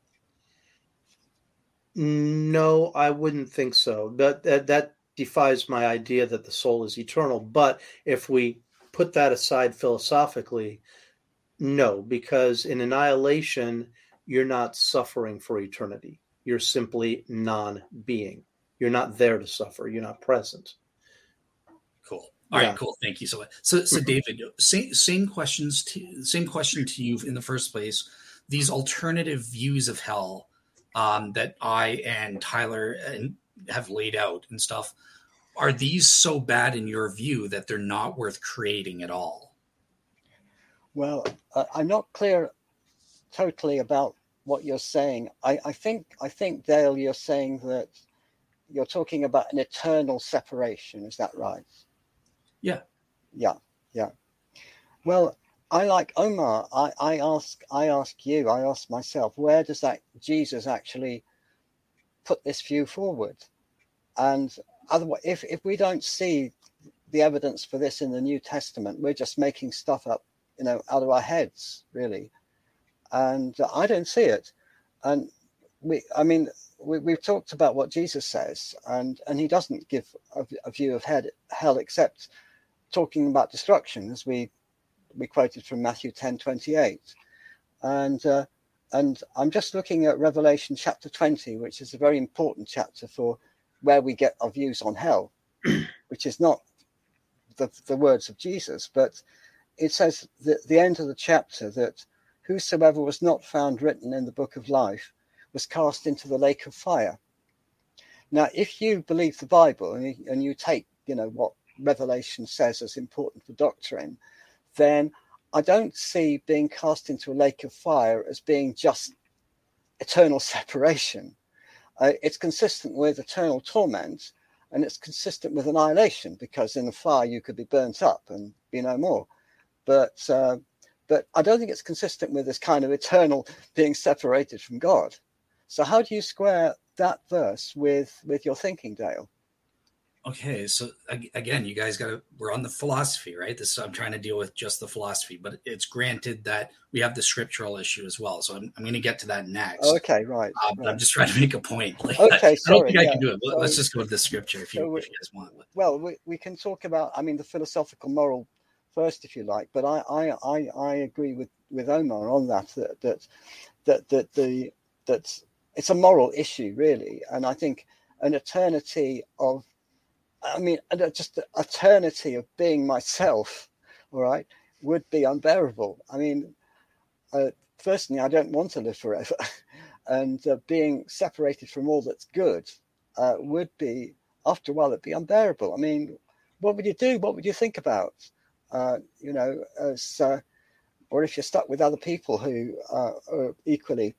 No, I wouldn't think so. But that, that defies my idea that the soul is eternal. But if we put that aside philosophically, no, because in annihilation, you're not suffering for eternity. You're simply non-being. You're not there to suffer. You're not present. Cool. All Yeah. right, cool. Thank you so much. So, so David, same same questions to same question to you in the first place. These alternative views of hell um, that I and Tyler and have laid out and stuff, are these so bad in your view that they're not worth creating at all? Well, uh, I'm not clear totally about what you're saying. I, I think, I think, Dale, you're saying that you're talking about an eternal separation. Is that right? Yeah. Yeah. Yeah. Well, I like Omar. I, I ask, I ask you, I ask myself, where does that Jesus actually put this view forward? And otherwise, if, if we don't see the evidence for this in the New Testament, we're just making stuff up, you know, out of our heads, really. And uh, I don't see it. And we, I mean, we, we've talked about what Jesus says, and, and he doesn't give a, a view of head, hell except talking about destruction, as we we quoted from Matthew ten twenty-eight. And uh, and I'm just looking at Revelation chapter twenty, which is a very important chapter for where we get our views on hell, which is not the, the words of Jesus, but it says that the end of the chapter that whosoever was not found written in the book of life was cast into the lake of fire. Now, if you believe the Bible and you, and you take, you know, what Revelation says as important for doctrine, then I don't see being cast into a lake of fire as being just eternal separation. Uh, it's consistent with eternal torment, and it's consistent with annihilation, because in the fire you could be burnt up and be no more. But uh, but I don't think it's consistent with this kind of eternal being separated from God. So how do you square that verse with with your thinking, Dale? Okay, so again, you guys got to, we're on the philosophy, right? This, I'm trying to deal with just the philosophy, but it's granted that we have the scriptural issue as well. So I'm, I'm going to get to that next. Okay, right. Uh, but right. I'm just trying to make a point. Like, okay, I, sorry, I don't think yeah. I can do it. So, Let's just go with the scripture if you, so if you guys want. Well, we, we can talk about, I mean, the philosophical moral first, if you like, but I, I, I, I agree with, with Omar on that, that, that, that, that the, that it's a moral issue, really. And I think an eternity of, I mean, just the eternity of being myself, all right, would be unbearable. I mean, uh, firstly, I don't want to live forever. and uh, being separated from all that's good uh, would be, after a while, it'd be unbearable. I mean, what would you do? What would you think about? Uh, you know, as, uh, or if you're stuck with other people who uh, are equally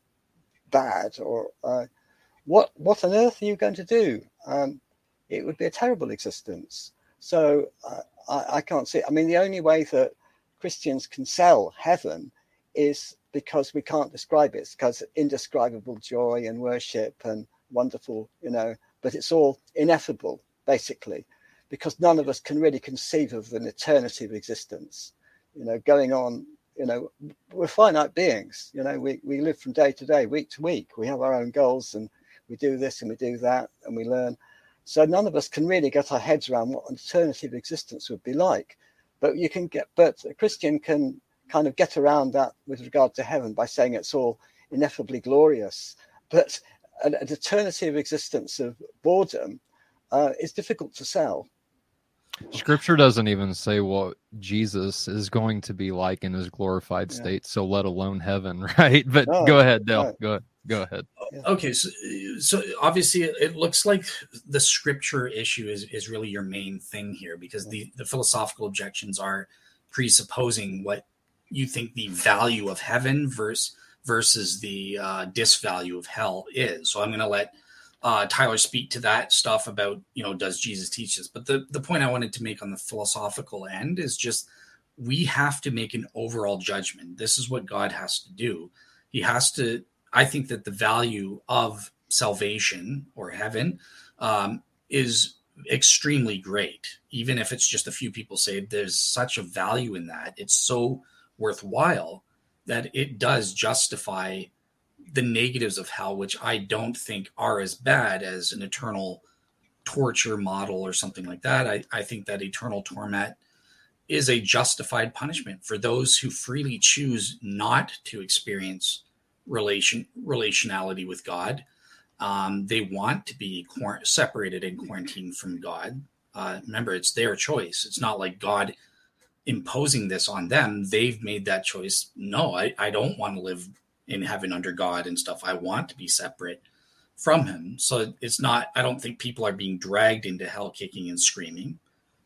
bad, or uh, what, what on earth are you going to do? Um, it would be a terrible existence. So uh, I, I can't see it. I mean, the only way that Christians can sell heaven is because we can't describe it. It's because indescribable joy and worship and wonderful, you know, but it's all ineffable, basically, because none of us can really conceive of an eternity of existence, you know, going on. You know, we're finite beings, you know, we, we live from day to day, week to week. We have our own goals, and we do this and we do that, and we learn. So none of us can really get our heads around what an eternity of existence would be like. But you can get, but a Christian can kind of get around that with regard to heaven by saying it's all ineffably glorious. But an, an eternity of existence of boredom uh, is difficult to sell. Scripture doesn't even say what Jesus is going to be like in his glorified Yeah. state, so let alone heaven, right? But No, go ahead, Dale. no. Go ahead. Go ahead. Okay, so, so obviously it looks like the scripture issue is, is really your main thing here, because the, the philosophical objections are presupposing what you think the value of heaven versus versus the uh, disvalue of hell is. So I'm going to let uh, Tyler speak to that stuff about, you know, does Jesus teach this? But the, the point I wanted to make on the philosophical end is just we have to make an overall judgment. This is what God has to do. He has to, I think that the value of salvation or heaven um, is extremely great. Even if it's just a few people saved, there's such a value in that. It's so worthwhile that it does justify the negatives of hell, which I don't think are as bad as an eternal torture model or something like that. I, I think that eternal torment is a justified punishment for those who freely choose not to experience relation relationality with God. Um, they want to be quar- separated and quarantined from God. Uh, remember, it's their choice. It's not like God imposing this on them. They've made that choice. No, I, I don't want to live in heaven under God and stuff. I want to be separate from him. So it's not, I don't think people are being dragged into hell kicking and screaming.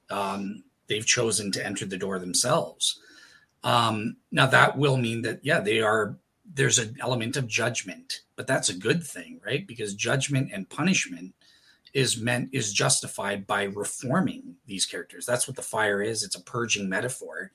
Um, they've chosen to enter the door themselves. Um, now that will mean that, yeah, they are, there's an element of judgment, but that's a good thing, right? Because judgment and punishment is meant, is justified by reforming these characters. That's what the fire is. It's a purging metaphor.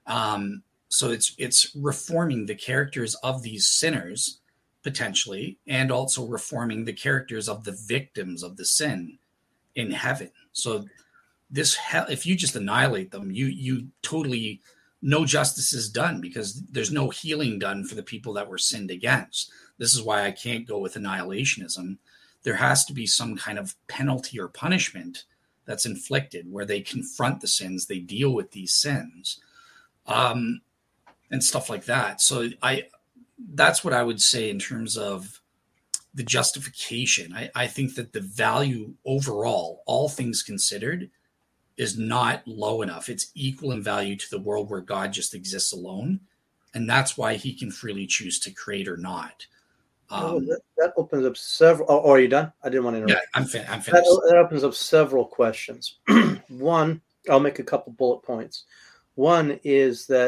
Um, so it's, it's reforming the characters of these sinners potentially, and also reforming the characters of the victims of the sin in heaven. So this hell, if you just annihilate them, you, you totally, no justice is done, because there's no healing done for the people that were sinned against. This is why I can't go with annihilationism. There has to be some kind of penalty or punishment that's inflicted where they confront the sins, they deal with these sins, um, and stuff like that. So I, that's what I would say in terms of the justification. I, I think that the value overall, all things considered, is not low enough. It's equal in value to the world where God just exists alone. And that's why he can freely choose to create or not. Um, well, that, that opens up several. Oh, oh, are you done? I didn't want to interrupt. Yeah, I'm, fin- I'm finished. That, that opens up several questions. One, I'll make a couple bullet points. One is that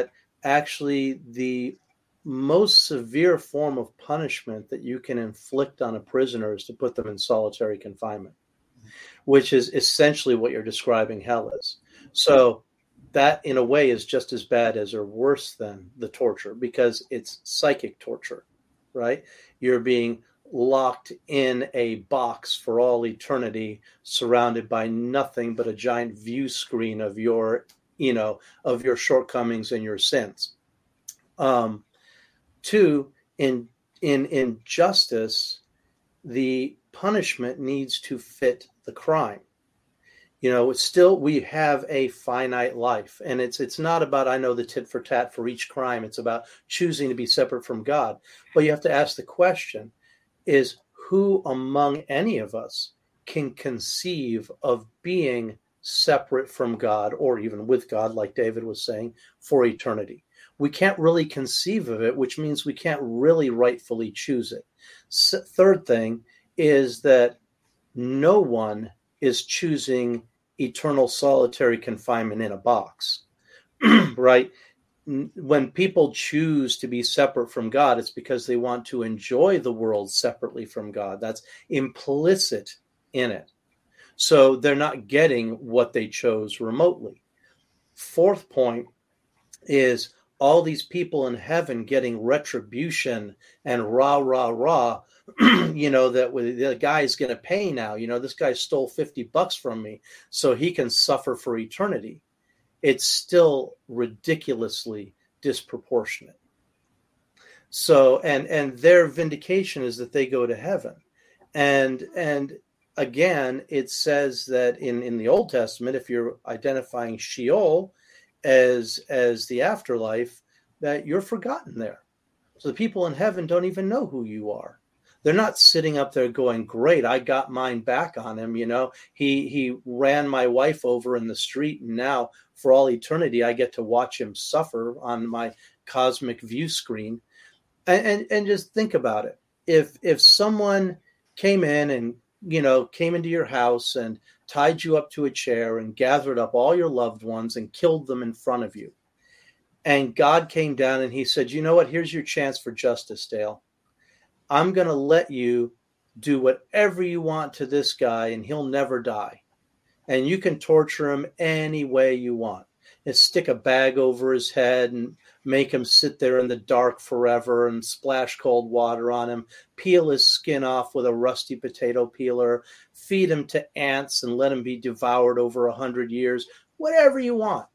actually the most severe form of punishment that you can inflict on a prisoner is to put them in solitary confinement, which is essentially what you're describing hell is. So that, in a way, is just as bad as or worse than the torture, because it's psychic torture, right? You're being locked in a box for all eternity, surrounded by nothing but a giant view screen of your, you know, of your shortcomings and your sins. Um, two, in in in justice, the punishment needs to fit the crime. You know, it's still, we have a finite life, and it's it's not about, I know, the tit for tat for each crime. It's about choosing to be separate from God. But you have to ask the question, is who among any of us can conceive of being separate from God, or even with God, like David was saying, for eternity? We can't really conceive of it, which means we can't really rightfully choose it. S- third thing is that no one is choosing eternal solitary confinement in a box, right? When people choose to be separate from God, it's because they want to enjoy the world separately from God. That's implicit in it. So they're not getting what they chose remotely. Fourth point is all these people in heaven getting retribution and rah, rah, rah, you know, that the guy's going to pay now. You know, this guy stole fifty bucks from me, so he can suffer for eternity. It's still ridiculously disproportionate. So, and and their vindication is that they go to heaven. And and again, it says that in, in the Old Testament, if you're identifying Sheol as as the afterlife, that you're forgotten there. So the people in heaven don't even know who you are. They're not sitting up there going, great, I got mine back on him. You know, he he ran my wife over in the street, and now for all eternity, I get to watch him suffer on my cosmic view screen. And, and, and just think about it. If if someone came in and, you know, came into your house and tied you up to a chair and gathered up all your loved ones and killed them in front of you, and God came down and he said, you know what, here's your chance for justice, Dale. I'm going to let you do whatever you want to this guy, and he'll never die. And you can torture him any way you want. And stick a bag over his head and make him sit there in the dark forever and splash cold water on him, peel his skin off with a rusty potato peeler, feed him to ants and let him be devoured over a hundred years, whatever you want.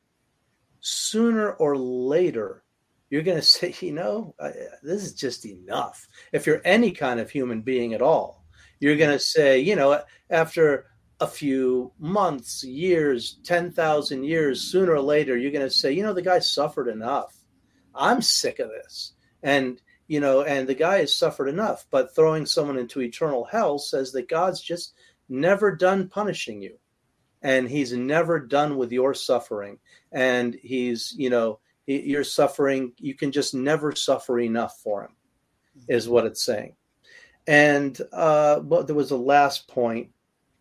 Sooner or later, you're going to say, you know, uh, this is just enough. If you're any kind of human being at all, you're going to say, you know, after a few months, years, ten thousand years, sooner or later, you're going to say, you know, the guy suffered enough. I'm sick of this. And, you know, and the guy has suffered enough. But throwing someone into eternal hell says that God's just never done punishing you. And he's never done with your suffering. And he's, you know, you're suffering, you can just never suffer enough for him, is what it's saying. And uh, but there was a last point,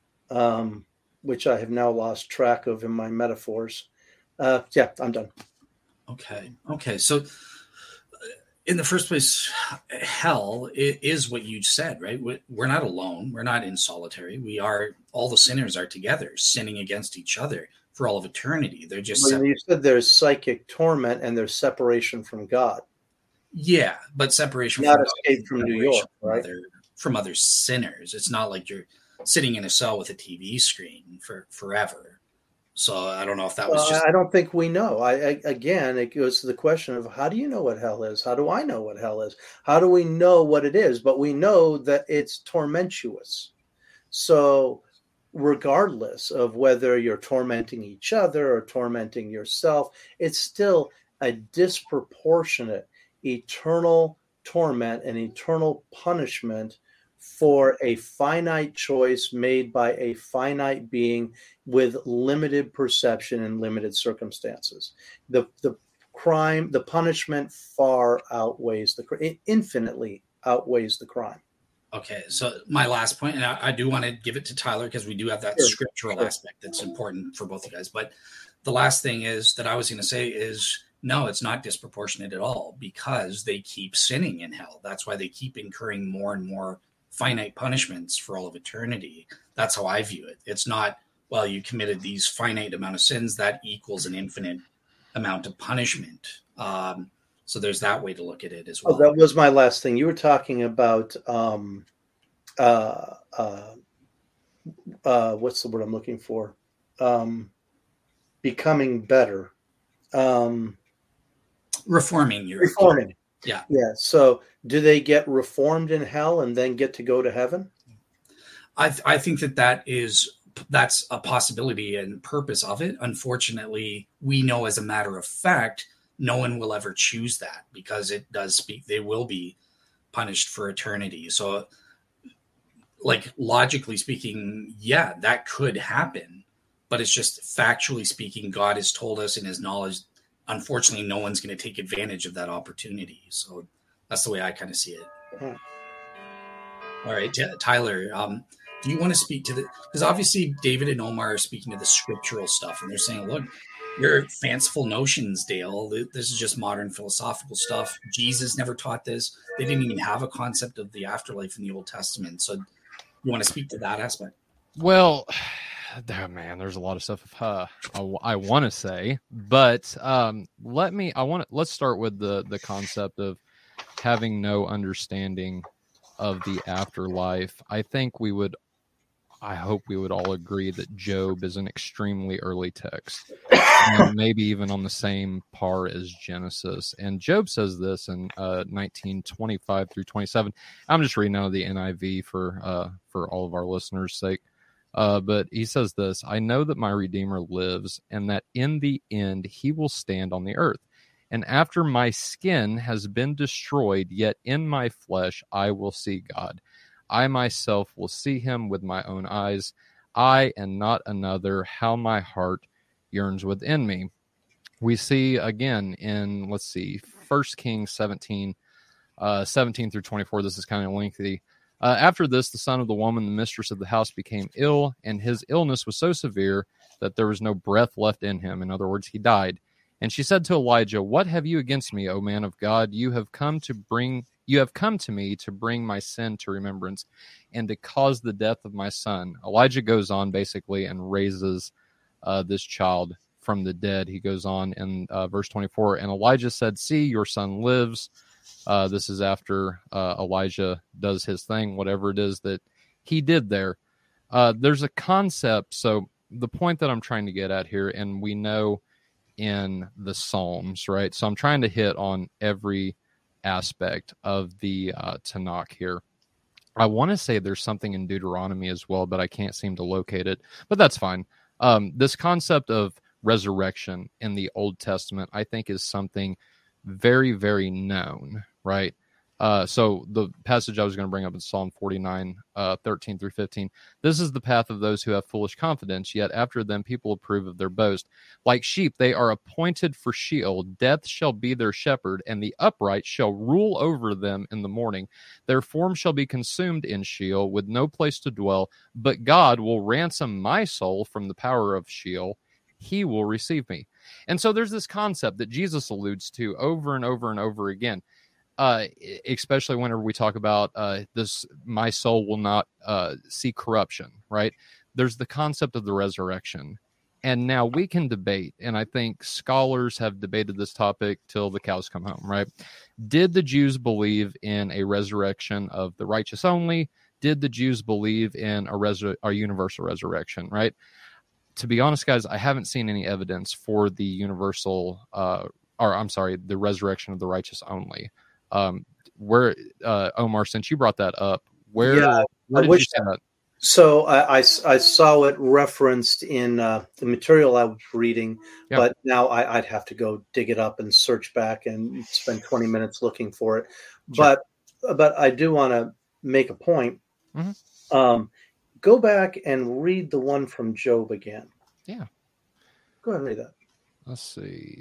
um, which I have now lost track of in my metaphors. Uh, yeah, I'm done. Okay. Okay. So in the first place, hell is what you said, right? We're not alone. We're not in solitary. We are, all the sinners are together, sinning against each other for all of eternity. They're just well, you said there's psychic torment and there's separation from God. Yeah, but separation not from escape God, from New York, from right? Other, from other sinners. It's not like you're sitting in a cell with a T V screen for forever. So I don't know if that was well, just. I don't think we know. I, I again, it goes to the question of how do you know what hell is? How do I know what hell is? How do we know what it is? But we know that it's tormentuous. So regardless of whether you're tormenting each other or tormenting yourself, it's still a disproportionate eternal torment and eternal punishment for a finite choice made by a finite being with limited perception and limited circumstances. The the crime, the punishment far outweighs the infinitely outweighs the crime. Okay, so my last point, and I, I do want to give it to Tyler because we do have that sure. scriptural sure. aspect that's important for both of you guys. But the last thing is that I was going to say is No, it's not disproportionate at all because they keep sinning in hell. That's why they keep incurring more and more finite punishments for all of eternity. That's how I view it. It's not, well, you committed these finite amount of sins, that equals an infinite amount of punishment. Um, so there's that way to look at it as well. Oh, that was my last thing. You were talking about um, uh, uh, uh, what's the word I'm looking for? Um, becoming better. Um, Reforming your reforming. Yeah. Yeah. So do they get reformed in hell and then get to go to heaven? I, th- I think that that is, that's a possibility and purpose of it. Unfortunately, we know as a matter of fact, no one will ever choose that because it does speak, they will be punished for eternity. So like logically speaking, yeah, that could happen, but it's just factually speaking, God has told us in his knowledge, unfortunately, no one's going to take advantage of that opportunity. So that's the way I kind of see it. Hmm. All right, T- Tyler, um, do you want to speak to the, because obviously David and Omar are speaking to the scriptural stuff and they're saying, look, your fanciful notions, Dale, this is just modern philosophical stuff. Jesus never taught this. They didn't even have a concept of the afterlife in the Old Testament. So you want to speak to that aspect? Well, oh man, there's a lot of stuff uh, I, I want to say, but um, let me. I want to. Let's start with the the concept of having no understanding of the afterlife. I think we would. I hope we would all agree that Job is an extremely early text, and maybe even on the same par as Genesis. And Job says this in uh, nineteen twenty-five through twenty-seven. I'm just reading out of the N I V for uh, for all of our listeners' sake. Uh, but he says this, I know that my Redeemer lives and that in the end he will stand on the earth. And after my skin has been destroyed, yet in my flesh I will see God. I myself will see him with my own eyes. I and not another, how my heart yearns within me. We see again in, let's see, First Kings seventeen, uh, seventeen through twenty-four. This is kind of lengthy. Uh, after this, the son of the woman, the mistress of the house, became ill, and his illness was so severe that there was no breath left in him. In other words, he died. And she said to Elijah, what have you against me, O man of God? You have come to bring, you have come to me to bring my sin to remembrance and to cause the death of my son. Elijah goes on basically and raises uh, this child from the dead. He goes on in uh, verse twenty-four, and Elijah said, see, your son lives. Uh, this is after uh, Elijah does his thing, whatever it is that he did there. Uh, there's a concept. So the point that I'm trying to get at here, and we know in the Psalms, right? So I'm trying to hit on every aspect of the uh, Tanakh here. I want to say there's something in Deuteronomy as well, but I can't seem to locate it. But that's fine. Um, this concept of resurrection in the Old Testament, I think, is something very, very known, right? Uh, so the passage I was going to bring up in Psalm forty-nine, uh, thirteen through fifteen, this is the path of those who have foolish confidence, yet after them people approve of their boast. Like sheep, they are appointed for Sheol. Death shall be their shepherd, and the upright shall rule over them in the morning. Their form shall be consumed in Sheol, with no place to dwell, but God will ransom my soul from the power of Sheol. He will receive me. And so there's this concept that Jesus alludes to over and over and over again, uh, especially whenever we talk about uh, this, my soul will not uh, see corruption, right? There's the concept of the resurrection. And now we can debate, and I think scholars have debated this topic till the cows come home, right? Did the Jews believe in a resurrection of the righteous only? Did the Jews believe in a, resur- a universal resurrection, right? To be honest, guys, I haven't seen any evidence for the universal, uh, or I'm sorry, the resurrection of the righteous only. Um, where, uh, Omar, since you brought that up, where, yeah, where did you see that? So I, I, I saw it referenced in uh, the material I was reading, Yep. but now I, I'd have to go dig it up and search back and spend twenty minutes looking for it. Sure. But but I do want to make a point. Mm-hmm. Um, go back and read the one from Job again. Yeah. Go ahead and read that. Let's see.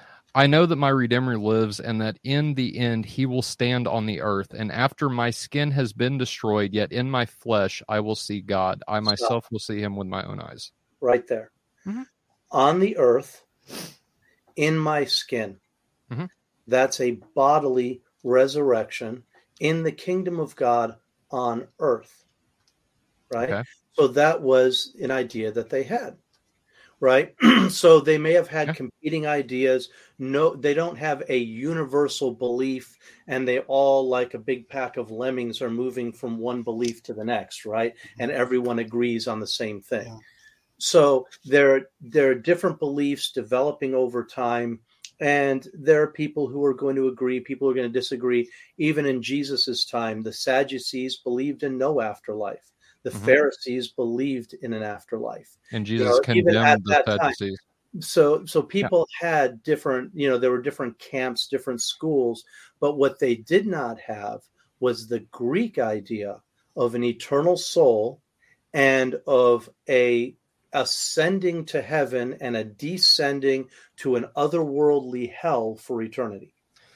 I know that my Redeemer lives and that in the end he will stand on the earth. And after my skin has been destroyed, yet in my flesh I will see God. I myself Stop. will see him with my own eyes. Right there. Mm-hmm. On the earth, in my skin. Mm-hmm. That's a bodily resurrection in the kingdom of God on earth, right? Okay. So that was an idea that they had, right? So they may have had Yeah. competing ideas. No, they don't have a universal belief, and they all, like a big pack of lemmings, are moving from one belief to the next, right? And everyone agrees on the same thing. Yeah. So there, there are different beliefs developing over time, and there are people who are going to agree, people are going to disagree. Even in Jesus's time, the Sadducees believed in no afterlife. The Mhm. Pharisees believed in an afterlife. And You Jesus know, even at condemned the that time. Sadducees. So, so people had different, you know, there were different camps, different schools, but what they did not have was the Greek idea of an eternal soul and of a ascending to heaven and a descending to an otherworldly hell for eternity.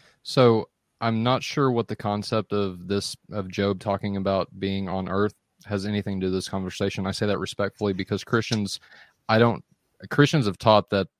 So I'm not sure what the concept of this, of Job talking about being on earth, has anything to do with this conversation. I say that respectfully because Christians, I don't, Christians have taught that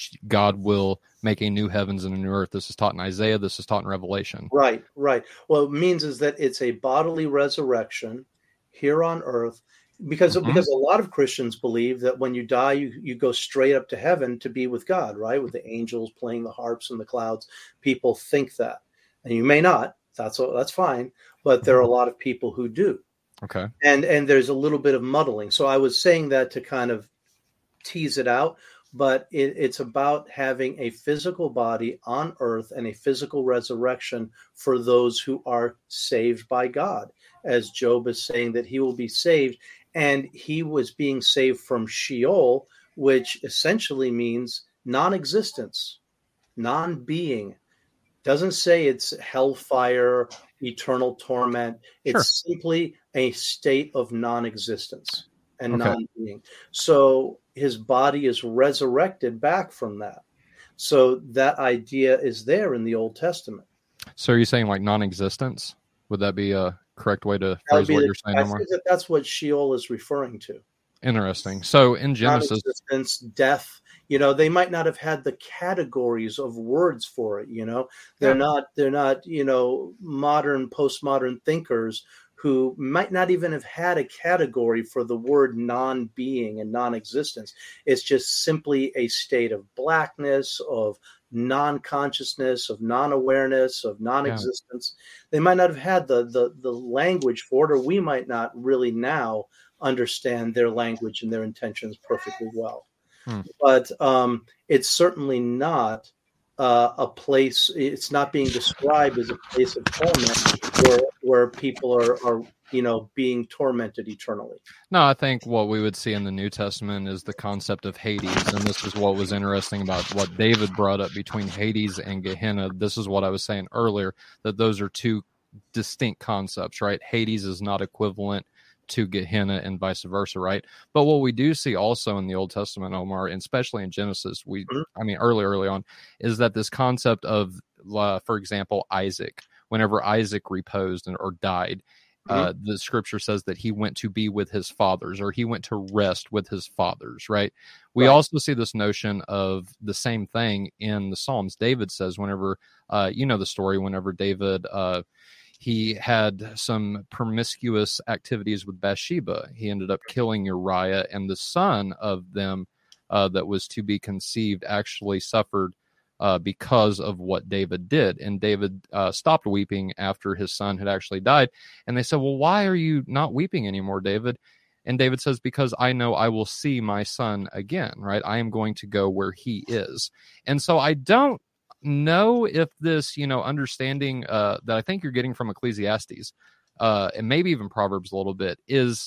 God will make a new heavens and a new earth. This is taught in Isaiah. This is taught in Revelation. Right, right. What it means is that it's a bodily resurrection here on earth, because Mhm. because a lot of Christians believe that when you die, you, you go straight up to heaven to be with God, right? With the angels playing the harps in the clouds. People think that, and you may not. That's that's fine, but there are a lot of people who do. Okay. And and there's a little bit of muddling. So I was saying that to kind of tease it out, but it, it's about having a physical body on earth and a physical resurrection for those who are saved by God. As Job is saying that he will be saved, and he was being saved from Sheol, which essentially means non-existence, non-being. Doesn't say it's hellfire, eternal torment. It's Sure. simply a state of non-existence and Okay. non-being. So his body is resurrected back from that. So that idea is there in the Old Testament. So are you saying like non-existence? Would that be a correct way to That would phrase be what the- you're saying, I Omar? think that that's what Sheol is referring to. Interesting. So in Genesis, Non-existence, death. You know, they might not have had the categories of words for it. You know, they're Yeah. not. They're not. You know, modern, postmodern thinkers who might not even have had a category for the word non-being and non-existence. It's just simply a state of blackness, of non-consciousness, of non-awareness, of non-existence. They might not have had the, the the language for it, or we might not really now understand their language and their intentions perfectly well. Hmm. But um, it's certainly not uh, a place, it's not being described as a place of torment where, where people are, are, you know, being tormented eternally. no, I think what we would see in the New Testament is the concept of Hades. And this is what was interesting about what David brought up between Hades and Gehenna. This is what I was saying earlier, that those are two distinct concepts, right? Hades is not equivalent to Gehenna and vice versa, right? But what we do see also in the Old Testament, Omar, and especially in Genesis, we, Mhm. I mean, early, early on, is that this concept of, uh, for example, Isaac, whenever Isaac reposed and, or died, uh, the scripture says that he went to be with his fathers, or he went to rest with his fathers, right? We Right. also see this notion of the same thing in the Psalms. David says whenever, uh, you know the story, whenever David, uh, he had some promiscuous activities with Bathsheba. He ended up killing Uriah, and the son of them uh, that was to be conceived actually suffered uh, because of what David did. And David uh, stopped weeping after his son had actually died. And they said, well, why are you not weeping anymore, David? And David says, because I know I will see my son again, right? I am going to go where he is. And so I don't know if this, you know, understanding uh, that I think you're getting from Ecclesiastes, uh, and maybe even Proverbs a little bit, is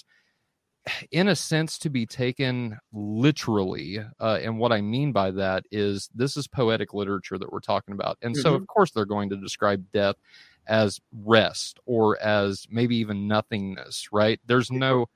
in a sense to be taken literally. Uh, and what I mean by that is this is poetic literature that we're talking about. And so, Mhm. of course, they're going to describe death as rest or as maybe even nothingness, right? There's no,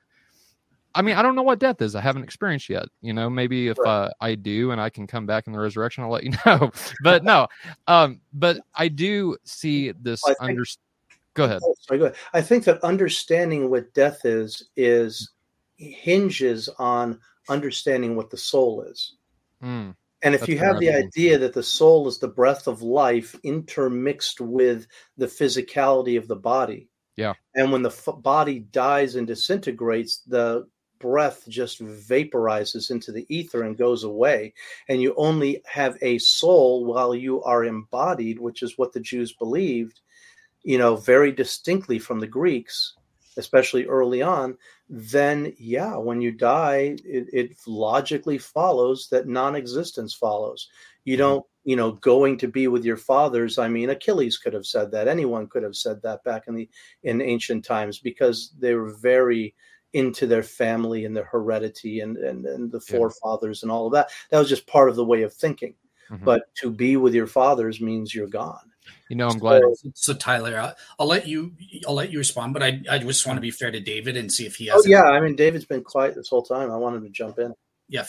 I mean, I don't know what death is. I haven't experienced yet. You know, maybe if Right. uh, I do and I can come back in the resurrection, I'll let you know. But no, um, but I do see this. Well, I think- under. Go ahead. Oh, sorry, go ahead. I think that understanding what death is is hinges on understanding what the soul is. Mm, And if That's you have the incredible. idea that the soul is the breath of life intermixed with the physicality of the body, Yeah. and when the f- body dies and disintegrates, the breath just vaporizes into the ether and goes away, and you only have a soul while you are embodied, which is what the Jews believed, you know, very distinctly from the Greeks, especially early on. Then yeah, when you die, it, it logically follows that non-existence follows. You don't, you know, going to be with your fathers. I mean, Achilles could have said that. Anyone could have said that back in the in ancient times, because they were very into their family and their heredity and and, and the Yeah. forefathers and all of that. That was just part of the way of thinking. Mhm. But to be with your fathers means you're gone. You know, I'm glad. So, so Tyler, I'll, I'll let you. I'll let you respond, but I, I just want to be fair to David and see if he Oh has. yeah, I mean, David's been quiet this whole time. I wanted to jump in. Yeah.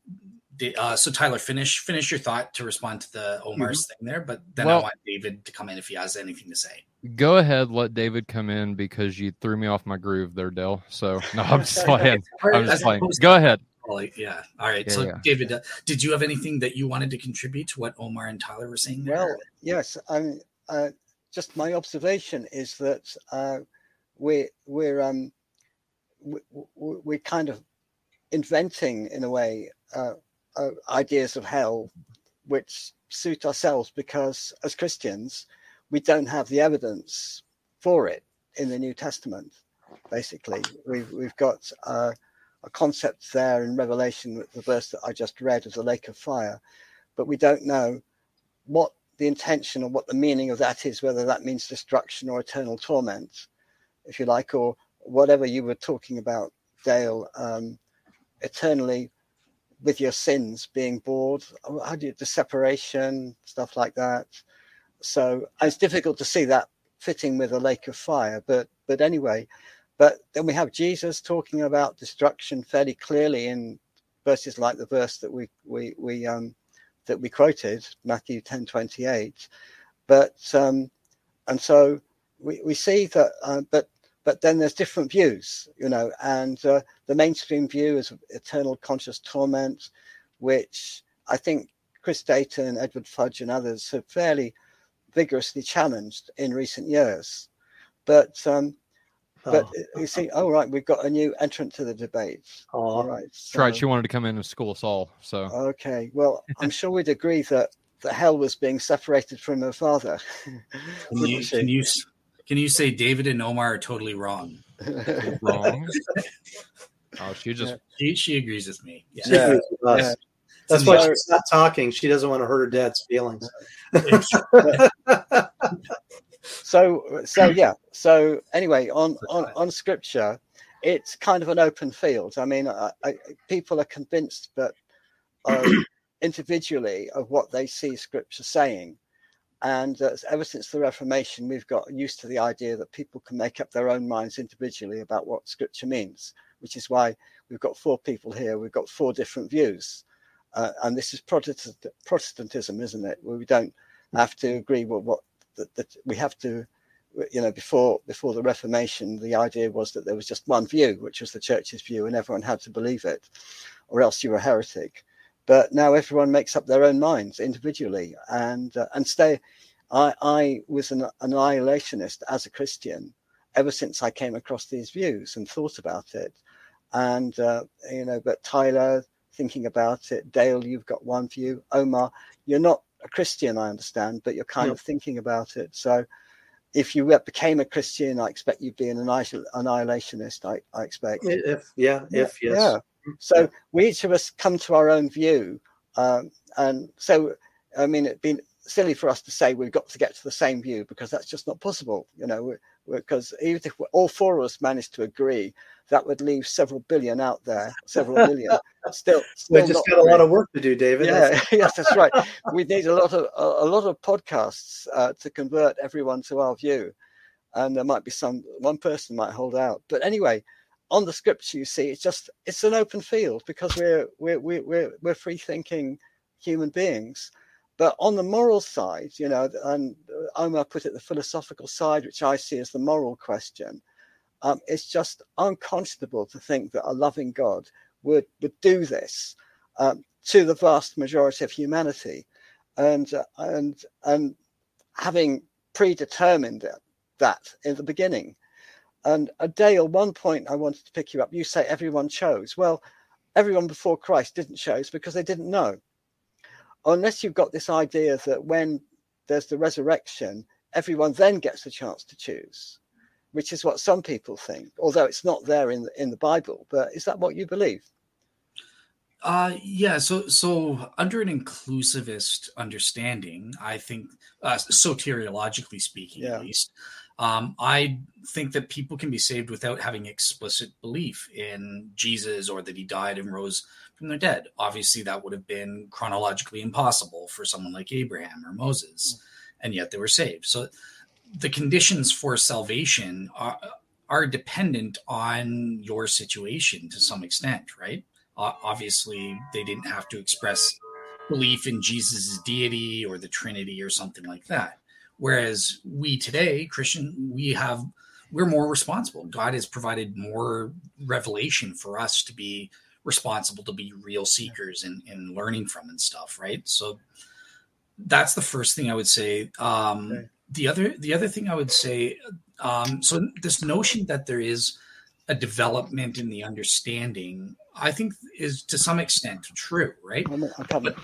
Uh, so Tyler, finish finish your thought to respond to the Omar's Mm-hmm. thing there, but then Well- I want David to come in if he has anything to say. Go ahead, let David come in because you threw me off my groove there, Dale. So no, I'm just playing. I'm just As playing. opposed Go to- ahead. Like, yeah. All right. Yeah, so yeah. David, uh, did you have anything that you wanted to contribute to what Omar and Tyler were saying there? Well, yes. Um, uh, just my observation is that uh, we're we're um, we, we, we're kind of inventing, in a way, uh, uh, ideas of hell which suit ourselves, because as Christians, we don't have the evidence for it in the New Testament. Basically, we've we've got uh, a concept there in Revelation, the verse that I just read, of the lake of fire, but we don't know what the intention or what the meaning of that is, whether that means destruction or eternal torment, if you like, or whatever you were talking about, Dale, um, eternally with your sins being bored. How do you, the separation, stuff like that. So it's difficult to see that fitting with a lake of fire, but but anyway, but then we have Jesus talking about destruction fairly clearly in verses like the verse that we we we um that we quoted, Matthew ten twenty-eight. But um and so we, we see that uh, but but then there's different views, you know, and uh, the mainstream view is eternal conscious torment, which I think Chris Dayton, Edward Fudge and others have fairly vigorously challenged in recent years. But um but Oh. you see, oh right, we've got a new entrant to the debate. Oh. All right. That's right. so- She wanted to come in and school us all. So Okay, well, I'm sure we'd agree that, that hell was being separated from her father. Can Wouldn't you, she? can you can you say David and Omar are totally wrong? wrong. Oh, she just She, she agrees with me. She Yeah. agrees with us. yeah. That's So- why she's not talking. She doesn't want to hurt her dad's feelings. So, so yeah. So anyway, on, on, on scripture, it's kind of an open field. I mean, I, I, people are convinced that uh, individually of what they see scripture saying. And uh, ever since the Reformation, we've got used to the idea that people can make up their own minds individually about what scripture means, which is why we've got four people here. We've got four different views. Uh, and this is Protestant, Protestantism, isn't it? Where we don't have to agree with what that, that we have to, you know, before before the Reformation, the idea was that there was just one view, which was the church's view, and everyone had to believe it, or else you were a heretic. But now everyone makes up their own minds individually, and uh, and stay. I I was an annihilationist as a Christian ever since I came across these views and thought about it, and uh, you know. But Tyler, thinking about it, Dale, you've got one view. Omar, you're not a Christian, I understand, but you're kind No. of thinking about it. So, if you became a Christian, I expect you'd be an annihil- annihilationist. I I expect. If yeah, if yes. Yeah. So we each of us come to our own view, um, and so I mean, it'd be silly for us to say we've got to get to the same view, because that's just not possible, you know. Because even if all four of us managed to agree, that would leave several billion out there, several million. Still, still We just not got a lot agree. of work to do, David. Yeah, yes, that's right. We need a lot of a, a lot of podcasts uh, to convert everyone to our view, and there might be some one person might hold out. But anyway, on the scripture, you see, it's just it's an open field, because we're we're we're we're, we're free thinking human beings. But on the moral side, you know, and Omar put it, the philosophical side, which I see as the moral question, um, it's just unconscionable to think that a loving God would would do this. Um, to the vast majority of humanity, and uh, and and having predetermined that, that in the beginning. And uh, Dale, one point I wanted to pick you up. You say everyone chose. Well, everyone before Christ didn't choose because they didn't know. Unless you've got this idea that when there's the resurrection, everyone then gets a chance to choose, which is what some people think, although it's not there in the, in the Bible. But is that what you believe? Uh, yeah. So, so under an inclusivist understanding, I think, uh, soteriologically speaking, Yeah. at least, um, I think that people can be saved without having explicit belief in Jesus or that he died and rose from the dead. Obviously, that would have been chronologically impossible for someone like Abraham or Moses, and yet they were saved. So, the conditions for salvation are are dependent on your situation to some extent, right? Uh, obviously, they didn't have to express belief in Jesus' deity or the Trinity or something like that. Whereas we today, Christian, we have we're more responsible. God has provided more revelation for us to be responsible, to be real seekers and, and learning from and stuff, right? So that's the first thing I would say. Um, okay. The other the other thing I would say, um, so this notion that there is a development in the understanding, I think, is to some extent true, right? But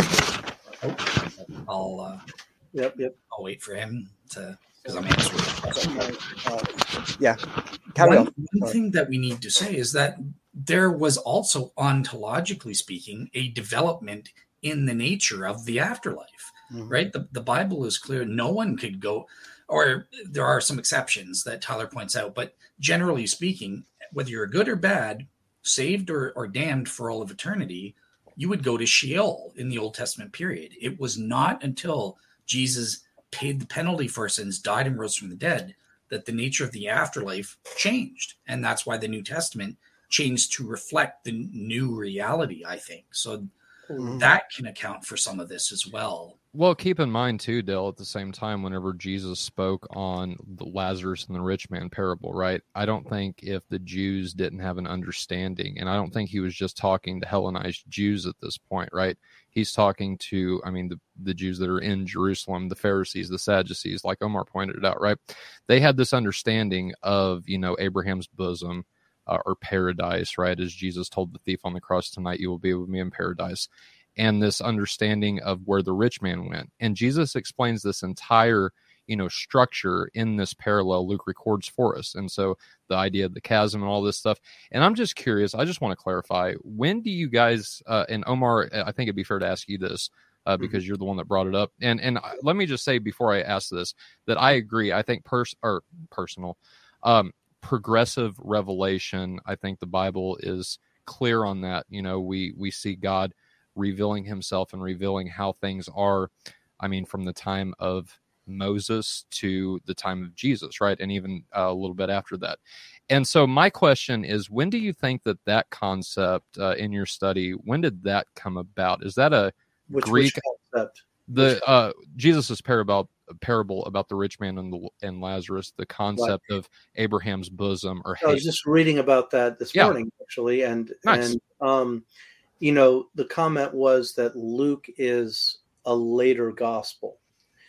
I, oh, I'll uh, yep, yep. I'll wait for him to because I'm answering the question. Uh, yeah, carry one, on. One thing that we need to say is that there was also, ontologically speaking, a development in the nature of the afterlife, mm-hmm. right? The the Bible is clear. No one could go. Or there are some exceptions that Tyler points out, but generally speaking, whether you're good or bad, saved or, or damned for all of eternity, you would go to Sheol in the Old Testament period. It was not until Jesus paid the penalty for our sins, died and rose from the dead, that the nature of the afterlife changed. And that's why the New Testament changed to reflect the new reality, I think. So mm-hmm. that can account for some of this as well. Well, keep in mind, too, Dale, at the same time, whenever Jesus spoke on the Lazarus and the rich man parable, right, I don't think if the Jews didn't have an understanding, and I don't think he was just talking to Hellenized Jews at this point, right? He's talking to, I mean, the, the Jews that are in Jerusalem, the Pharisees, the Sadducees, like Omar pointed it out, right? They had this understanding of, you know, Abraham's bosom uh, or paradise, right? As Jesus told the thief on the cross, tonight you will be with me in paradise. And this understanding of where the rich man went. And Jesus explains this entire, you know, structure in this parallel Luke records for us. And so the idea of the chasm and all this stuff. And I'm just curious, I just want to clarify, when do you guys, uh, and Omar, I think it'd be fair to ask you this, uh, because mm-hmm. you're the one that brought it up. And and let me just say before I ask this, that I agree. I think pers- or personal, um, progressive revelation, I think the Bible is clear on that. You know, we we see God revealing himself and revealing how things are, I mean, from the time of Moses to the time of Jesus, right? And even uh, a little bit after that. And so my question is, when do you think that that concept uh, in your study, when did that come about? Is that a which, Greek which concept? The which uh, Jesus's parable, parable about the rich man and, the, and Lazarus, the concept right. of Abraham's bosom or hate. I was just reading about that this yeah. morning, actually. And, nice. and, um, you know, the comment was that Luke is a later gospel,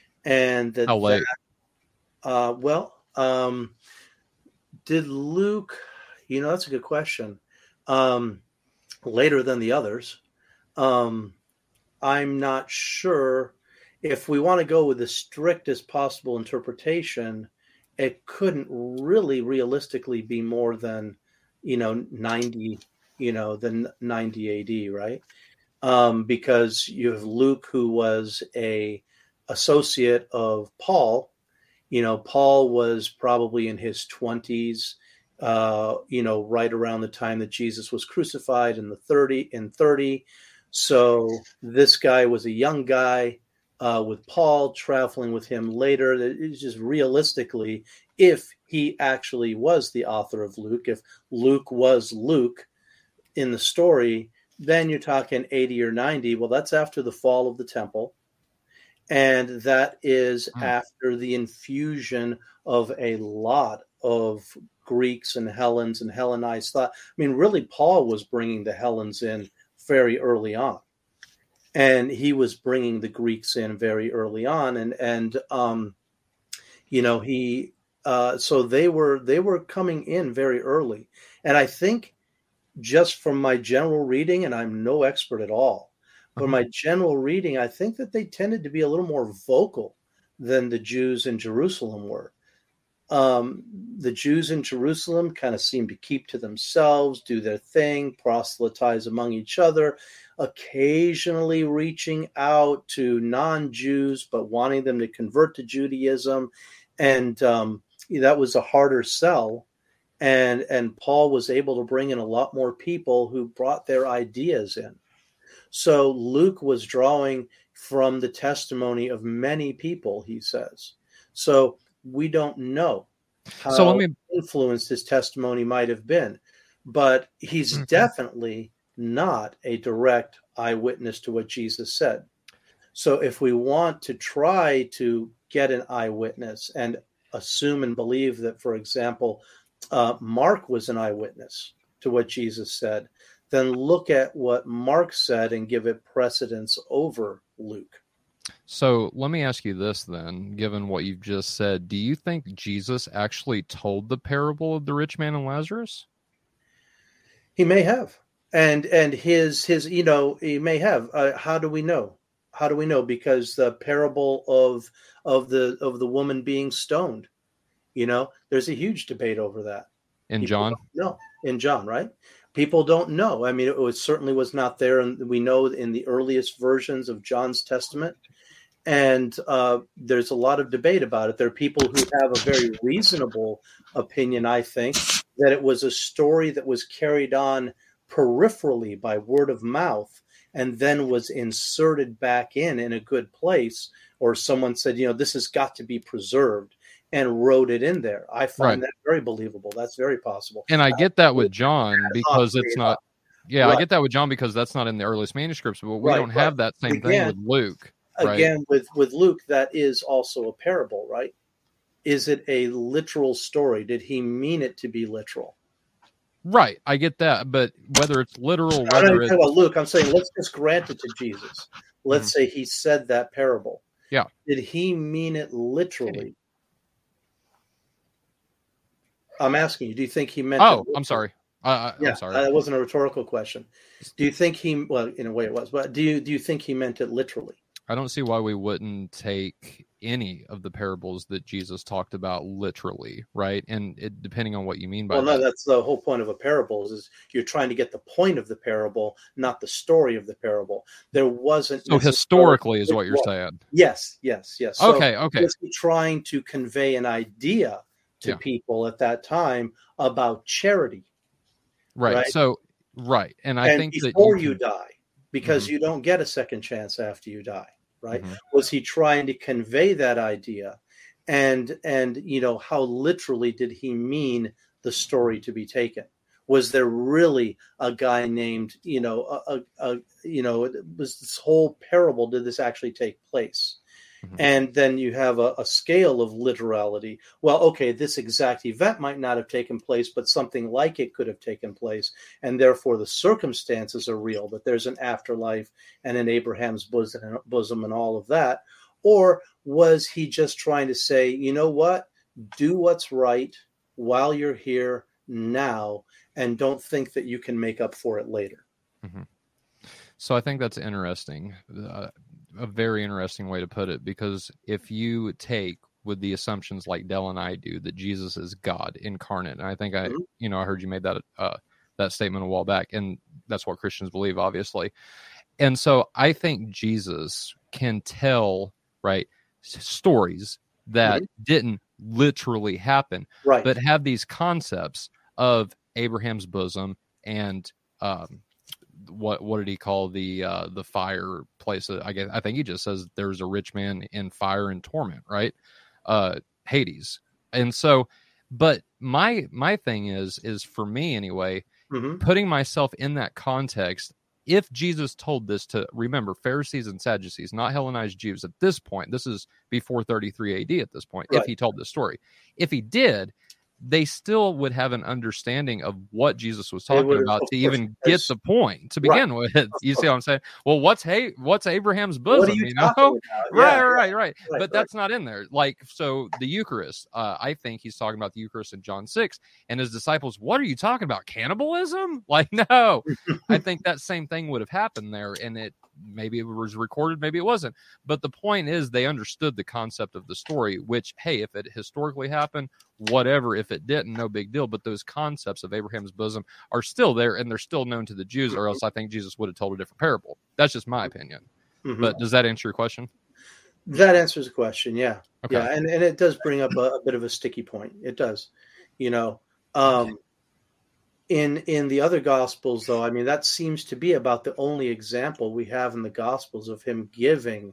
and that, how late? That, uh, well, um, did Luke? You know, that's a good question. Um, later than the others, um, I'm not sure. If we want to go with the strictest possible interpretation, it couldn't really realistically be more than, you know, ninety. You know, the ninety A D, right? Um, because you have Luke, who was a associate of Paul. You know, Paul was probably in his twenties, uh, you know, right around the time that Jesus was crucified in the thirty in thirty. So this guy was a young guy uh, with Paul, traveling with him later. It's just realistically, if he actually was the author of Luke, if Luke was Luke in the story, then you're talking eighty or ninety. Well, that's after the fall of the temple. And that is mm. after the infusion of a lot of Greeks and Hellenes and Hellenized thought. I mean, really, Paul was bringing the Hellenes in very early on. and he was bringing the Greeks in very early on, and and um, you know he uh, so they were they were coming in very early, and I think just from my general reading, and I'm no expert at all, but Mhm. my general reading, I think that they tended to be a little more vocal than the Jews in Jerusalem were. Um, the Jews in Jerusalem kind of seemed to keep to themselves, do their thing, proselytize among each other, occasionally reaching out to non-Jews, but wanting them to convert to Judaism. And um, that was a harder sell. And, and Paul was able to bring in a lot more people who brought their ideas in. So Luke was drawing from the testimony of many people, he says. So we don't know how So let me influenced his testimony might have been, but he's Mhm. definitely not a direct eyewitness to what Jesus said. So if we want to try to get an eyewitness and assume and believe that, for example, uh, Mark was an eyewitness to what Jesus said, then look at what Mark said and give it precedence over Luke. So let me ask you this then, given what you've just said, do you think Jesus actually told the parable of the rich man and Lazarus? He may have, and and his his you know he may have. Uh, how do we know? How do we know? Because the parable of of the of the woman being stoned, you know, there's a huge debate over that. In People John? don't know in John, right? People don't know. I mean, it was certainly was not there, and we know in the earliest versions of John's Testament. And uh, there's a lot of debate about it. There are people who have a very reasonable opinion, I think, that it was a story that was carried on peripherally by word of mouth and then was inserted back in in a good place. Or someone said, you know, this has got to be preserved and wrote it in there. I find Right. that very believable. That's very possible. And I get that with John because it's made not, up. yeah, I Right. get that with John because that's not in the earliest manuscripts, but we Right, don't right. have that same thing Again- with Luke. Right. Again, with, with Luke, that is also a parable, right? Is it a literal story? Did he mean it to be literal? Right, I get that, but whether it's literal, I'm not whether even it's talking about Luke. I'm saying let's just grant it to Jesus. Let's say he said that parable. Yeah. Did he mean it literally? I'm asking you. Do you think he meant? it oh, literally? I'm sorry, I, I, Yeah, I'm sorry. uh, that wasn't a rhetorical question. Do you think he? Well, in a way, it was. But do you do you think he meant it literally? I don't see why we wouldn't take any of the parables that Jesus talked about literally, right? And it, depending on what you mean by Well, no, that. that's the whole point of a parable is you're trying to get the point of the parable, not the story of the parable. There wasn't So necessarily- historically is what you're Well, saying. Yes, yes, yes. So Okay, okay. was he trying to convey an idea to Yeah. people at that time about charity? Right. right? So, right. And I and think that before you you, can- die, because Mhm. you don't get a second chance after you die, right? Mhm. Was he trying to convey that idea? And and you know, how literally did he mean the story to be taken? Was there really a guy named, you know, a, a, a you know, was this whole parable, did this actually take place? Mhm. And then you have a, a scale of literality. Well, okay, this exact event might not have taken place, but something like it could have taken place. And therefore the circumstances are real, that there's an afterlife and an Abraham's bosom, bosom and all of that. Or was he just trying to say, you know what, do what's right while you're here now, and don't think that you can make up for it later? So I think that's interesting, uh, a very interesting way to put it, because if you take with the assumptions like Dell and I do that Jesus is God incarnate, and I think I, Mhm. you know, I heard you made that uh, that statement a while back, and that's what Christians believe, obviously. And so I think Jesus can tell, right, s- stories that didn't literally happen, Right. but have these concepts of Abraham's bosom and um, what what did he call the uh, the fire place? I guess I think he just says there's a rich man in fire and torment, right? Uh, Hades. And so, but my my thing is is for me anyway, Mhm. putting myself in that context. If Jesus told this to, remember, Pharisees and Sadducees, not Hellenized Jews at this point, this is before thirty-three A D at this point, Right. if he told this story. If he did, they still would have an understanding of what Jesus was They talking would- about of to course, even get as- the point to Right. begin with. You see what I'm saying? Well, what's hey, what's Abraham's bosom? What are you, you know? talking about? Right, Yeah, right, right, right. right, But right. that's not in there. Like, so the Eucharist, uh, I think he's talking about the Eucharist in John six, and his disciples, what are you talking about? Cannibalism? Like, no. I think that same thing would have happened there, and it maybe it was recorded, maybe it wasn't. But the point is, they understood the concept of the story, which, hey, if it historically happened, whatever. If it didn't, no big deal. But those concepts of Abraham's bosom are still there, and they're still known to the Jews, or else I think Jesus would have told a different parable. That's just my opinion. Mhm. But does that answer your question? That answers the question. Yeah. Okay. Yeah. And, and it does bring up a, a bit of a sticky point. It does. You know, um, in, in the other gospels though, I mean, that seems to be about the only example we have in the gospels of him giving,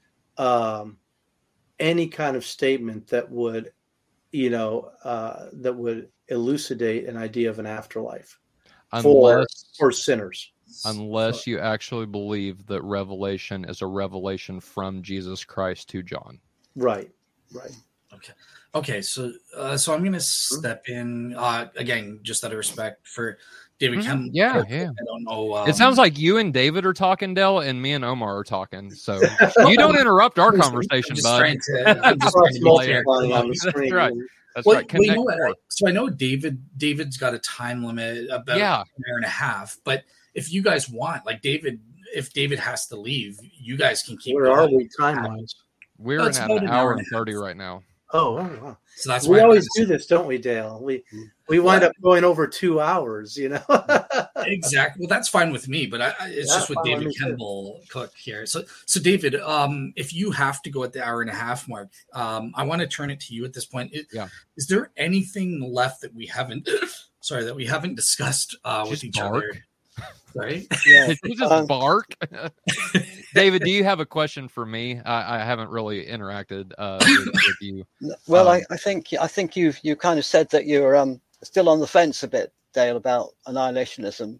um, any kind of statement that would, you know, uh, that would elucidate an idea of an afterlife for, Unless, for sinners. unless you actually believe that Revelation is a revelation from Jesus Christ to John. Right. Right. Okay. Okay. So, uh, so I'm going to step in uh, again, just out of respect for David Mhm. Kemp. Yeah, yeah. I don't know. Um, It sounds like you and David are talking, Dell, and me and Omar are talking. So you don't interrupt our I'm just- conversation, I'm just bud. trying to. I'm just Cross trying to be fair. multiplying on the That's screen. right. That's Well, right. well, you Connect know what? more. I- So I know David. David's got a time limit about Yeah. an hour and a half. But if you guys want, like David, if David has to leave, you guys can keep. Where going. are we time wise? We're Oh, in it's at about an an hour hour and and a half. thirty right now. Oh, oh wow. So that's We why always I'm- do this, don't we, Dale? We we wind up going over two hours, you know. Exactly. Well, that's fine with me, but I, I, it's Yeah, just with fine with David me too. Campbell Cook here. So, so David, um, if you have to go at the hour and a half mark, um, I want to turn it to you at this point. It, Yeah. Is there anything left that we haven't, sorry, that we haven't discussed uh, with Just each bark. other? Right? Yeah. Did you just Um, bark? David, do you have a question for me? I, I haven't really interacted uh, with, with you. Well, Um, I, I think I think you've you kind of said that you're um, still on the fence a bit, Dale, about annihilationism.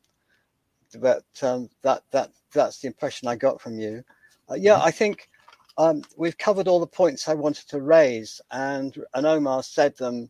But um, that that that's the impression I got from you. Uh, yeah, I think um, we've covered all the points I wanted to raise, and and Omar said them,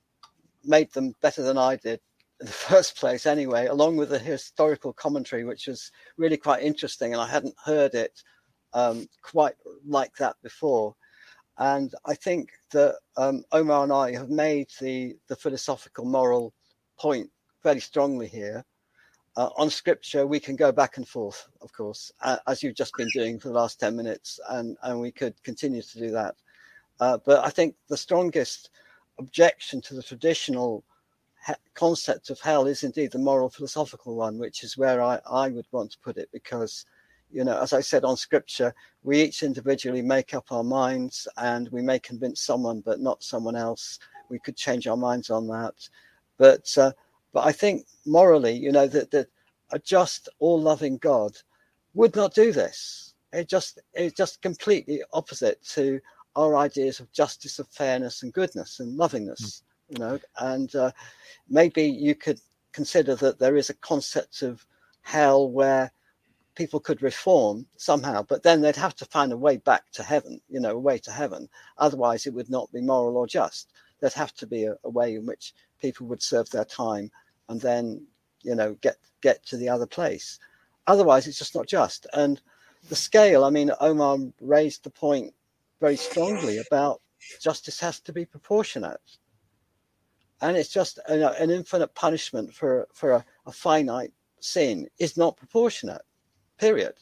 made them better than I did in the first place. Anyway, along with the historical commentary, which was really quite interesting, and I hadn't heard it um, quite like that before. And I think that um, Omar and I have made the, the philosophical moral point very strongly here. Uh, on scripture, we can go back and forth, of course, uh, as you've just been doing for the last ten minutes, and, and we could continue to do that. Uh, but I think the strongest objection to the traditional he- concept of hell is indeed the moral philosophical one, which is where I, I would want to put it, because, you know, as I said on scripture, we each individually make up our minds, and we may convince someone, but not someone else. We could change our minds on that. But uh, but I think morally, you know, that, that a just, all-loving God would not do this. It just it's just completely opposite to our ideas of justice, of fairness, and goodness, and lovingness. Mm. You know, and uh, maybe you could consider that there is a concept of hell where people could reform somehow, but then they'd have to find a way back to heaven, you know, a way to heaven. Otherwise, it would not be moral or just. There'd have to be a, a way in which people would serve their time and then, you know, get get to the other place. Otherwise, it's just not just. And the scale, I mean, Omar raised the point very strongly about justice has to be proportionate. And it's just you know, an infinite punishment for, for a, a finite sin is not proportionate. Period,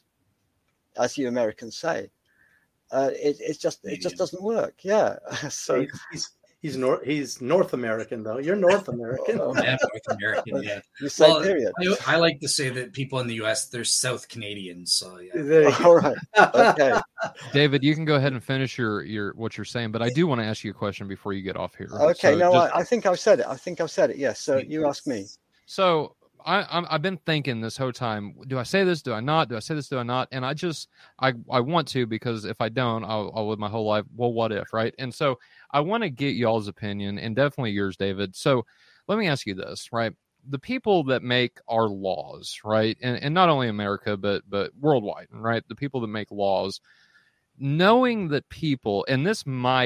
as you Americans say. Uh, it, it's just it just doesn't work. Yeah. So he's he's he's North he's North American though. You're North American. Oh, Yeah, North American, yeah. you say Well, period. I, I like to say that people in the U S, they're South Canadians. So, yeah. There you go. All right. Okay. David, you can go ahead and finish your, your what you're saying, but I do want to ask you a question before you get off here. Okay. So no, just- I, I think I've said it. I think I've said it. Yes. So you ask me. So I, I'm, I've been thinking this whole time, do I say this? Do I not? Do I say this? Do I not? And I just, I, I want to, because if I don't, I'll, I'll live my whole life. Well, what if, right? And so I want to get y'all's opinion, and definitely yours, David. So let me ask you this, right? The people that make our laws, right? And, and not only America, but, but worldwide, right? The people that make laws, knowing that people, and this might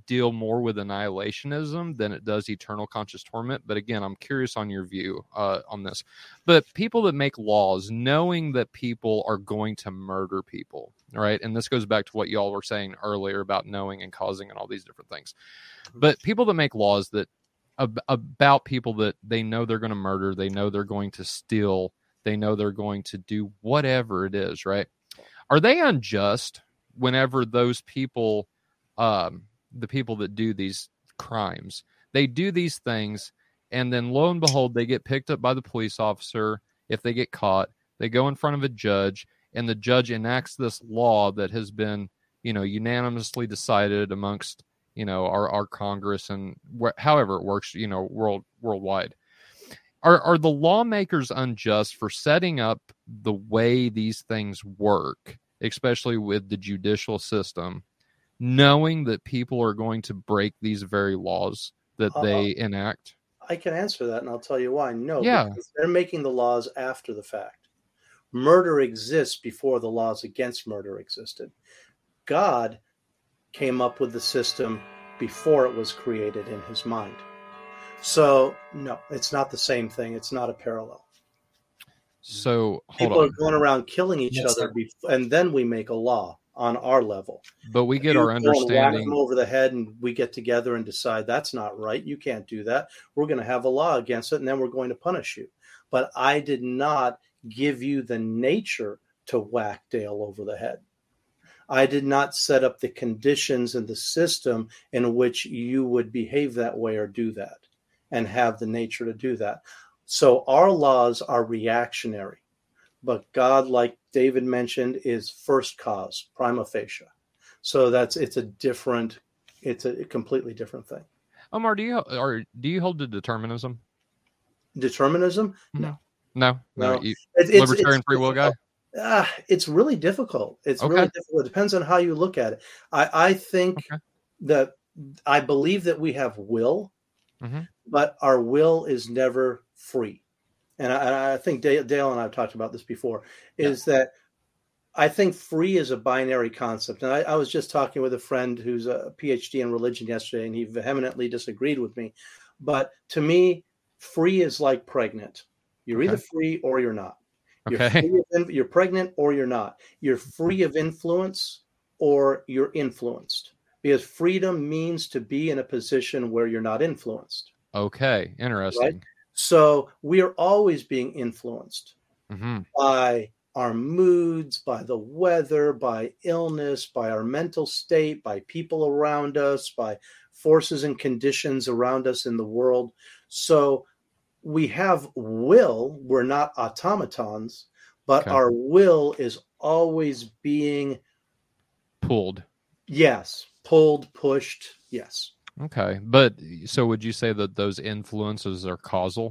deal more with annihilationism than it does eternal conscious torment. But again, I'm curious on your view uh, on this. But people that make laws knowing that people are going to murder people, right? And this goes back to what y'all were saying earlier about knowing and causing and all these different things. But people that make laws that ab- about people that they know they're going to murder, they know they're going to steal, they know they're going to do whatever it is, right? Are they unjust whenever those people, um, the people that do these crimes, they do these things, and then lo and behold, they get picked up by the police officer. If they get caught, they go in front of a judge, and the judge enacts this law that has been, you know, unanimously decided amongst, you know, our, our Congress and wh- however it works, you know, world worldwide. Are are the lawmakers unjust for setting up the way these things work, especially with the judicial system, knowing that people are going to break these very laws that Uh, they enact? I can answer that, and I'll tell you why. No, Yeah. because they're making the laws after the fact. Murder exists before the laws against murder existed. God came up with the system before it was created in his mind. So, no, it's not the same thing. It's not a parallel. So hold People on, are going around killing each That's other, not- bef- and then we make a law on our level. but we get You our go and whack understanding. them over the head, and we get together and decide that's not right. You can't do that. We're going to have a law against it, and then we're going to punish you. But I did not give you the nature to whack Dale over the head. I did not set up the conditions and the system in which you would behave that way or do that and have the nature to do that. So our laws are reactionary, but God, like David mentioned, is first cause, prima facie. So that's it's a different, it's a completely different thing. Omar, do you or do you hold to determinism? Determinism? No, No, no, No. you, It- it's, libertarian it's free will guy. difficult. Ah, it's really difficult. It's Okay. really difficult. It depends on how you look at it. I, I think Okay. that I believe that we have will, Mhm. but our will is never free. And I, and I think Dale, Dale and I have talked about this before, is that I think free is a binary concept. And I, I was just talking with a friend who's a PhD in religion yesterday, and he vehemently disagreed with me. But to me, free is like pregnant. You're Okay. either free or you're not. You're, Okay. free of, you're pregnant or you're not. You're free of influence or you're influenced. Because freedom means to be in a position where you're not influenced. Okay, interesting. So we are always being influenced hmm by our moods, by the weather, by illness, by our mental state, by people around us, by forces and conditions around us in the world. So we have will. We're not automatons, but Okay. our will is always being, Pulled. yes, pulled, pushed. Yes. Okay, but so would you say that those influences are causal,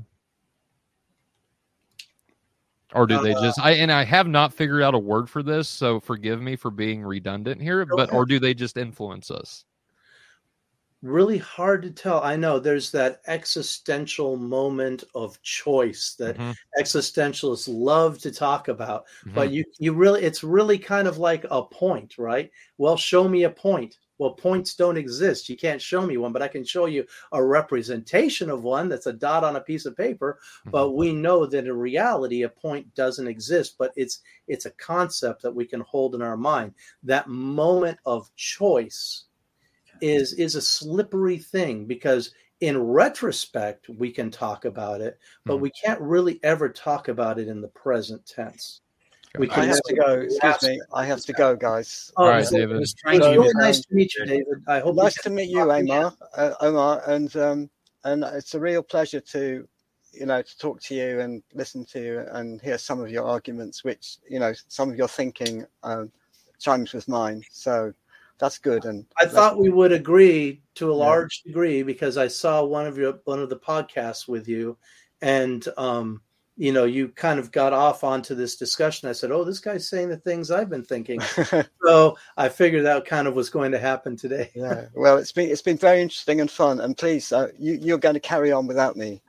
or do they Uh, just? I and I have not figured out a word for this, so forgive me for being redundant here. But Okay. or do they just influence us? Really hard to tell. I know there's that existential moment of choice that Mhm, existentialists love to talk about, mhm. but you you really it's really kind of like a point, right? Well, show me a point. Well, points don't exist. You can't show me one, but I can show you a representation of one that's a dot on a piece of paper. But we know that in reality, a point doesn't exist, but it's it's a concept that we can hold in our mind. That moment of choice is is a slippery thing, because in retrospect we can talk about it, but Mhm. we can't really ever talk about it in the present tense. We I can have to never go. Excuse me. I have to go, guys. Oh, All right, so- David. I was It trying was to really use nice um, to meet you, David. I hope we Nice can to meet you, talk again. Omar. Uh, Omar, and um, and it's a real pleasure to, you know, to talk to you and listen to you and hear some of your arguments, which, you know, some of your thinking um, chimes with mine. So that's good. And I thought we would agree to a Yeah. large degree, because I saw one of your one of the podcasts with you, and um, you know, you kind of got off onto this discussion. I said, "Oh, this guy's saying the things I've been thinking." So I figured that kind of was going to happen today. yeah. Well, it's been it's been very interesting and fun. And please, uh, you you're going to carry on without me.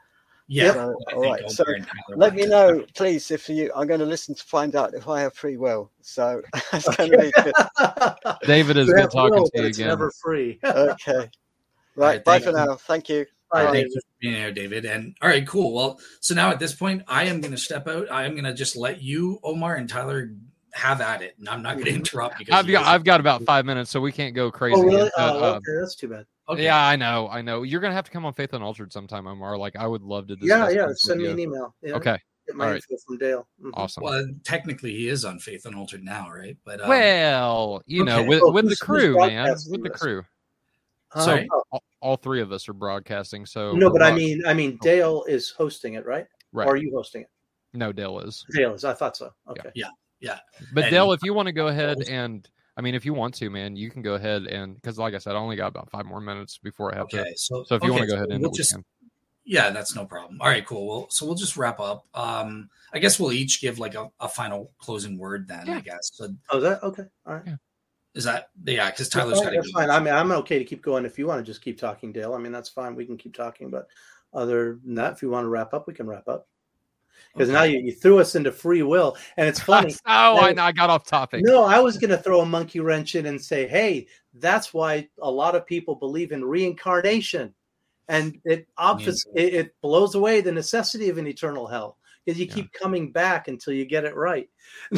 Yeah. So, I all think right. Omar So and Tyler let want me to- know, please, if you. I'm going to listen to find out if I have free will. So that's going to be good. David, is You good have talking will, to but you it's again. never free. Okay. Right. right, Bye thank for you. now. Thank you. All right, Bye, thank David. you for being here, David. And all right, cool. Well, so now at this point, I am going to step out. I am going to just let you, Omar and Tyler, have at it, and I'm not going to interrupt because I've you got guys- I've got about five minutes, so we can't go crazy. Oh, really? into it. Oh, Uh, okay. That's too bad. Okay. Yeah, I know, I know. You're gonna have to come on Faith Unaltered sometime, Omar. Like, I would love to Yeah, discuss. yeah. things Send with me you. an email. Yeah, Okay, Get my all right. info from Dale. Mhm. Awesome. Well, technically, he is on Faith Unaltered now, right? But um, Well, you know, okay. with Oh, with the who's- who's crew, man, broadcasting with the this? crew. Oh, Sorry? oh. All, all three of us are broadcasting. So No, we're but I broad- mean, I mean, Dale is hosting it, right? right? Or are you hosting it? No, Dale is. Dale is. I thought so. Okay. yeah. But And- Dale, if you want to go ahead and, I mean, if you want to, man, you can go ahead and, because like I said, I only got about five more minutes before I have Okay. to. So, So if you okay, want to go ahead so and we'll it, we just can. yeah, that's no problem. All right, cool. Well, so we'll just wrap up. Um, I guess we'll each give like a, a final closing word then. Yeah. I guess. So Oh, is that okay? All right. is that yeah? Because That's Tyler's got fine. to That's go. fine. I mean, I'm okay to keep going if you want to just keep talking, Dale. I mean, that's fine. We can keep talking, but other than that, if you want to wrap up, we can wrap up. Because Okay. now you, you threw us into free will, and it's funny. oh, I, Now- I got off topic. No, I was going to throw a monkey wrench in and say, hey, that's why a lot of people believe in reincarnation. And it obvious, it, it blows away the necessity of an eternal hell because you Yeah. keep coming back until you get it right.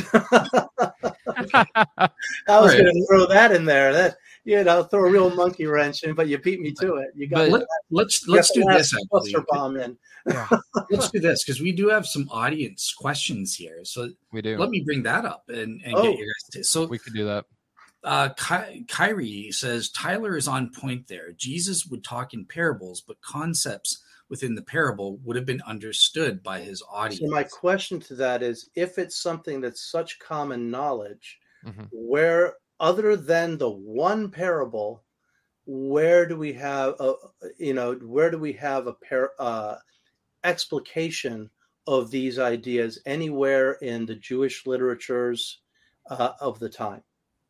Okay. I was Right. going to throw that in there. That you know, throw a real monkey wrench in, but you beat me to it. You got But- the- Let, let's you let's got do the this. last Actually. cluster bomb in. Let's do this because we do have some audience questions here. So we do. let me bring that up and, and Oh. get your guys. To, so we could do that. uh, Ky- Kyrie says Tyler is on point there. Jesus would talk in parables, but concepts within the parable would have been understood by his audience. So my question to that is, if it's something that's such common knowledge, Mhm. where other than the one parable, where do we have a you know where do we have a par, uh, explication of these ideas anywhere in the Jewish literatures uh, of the time,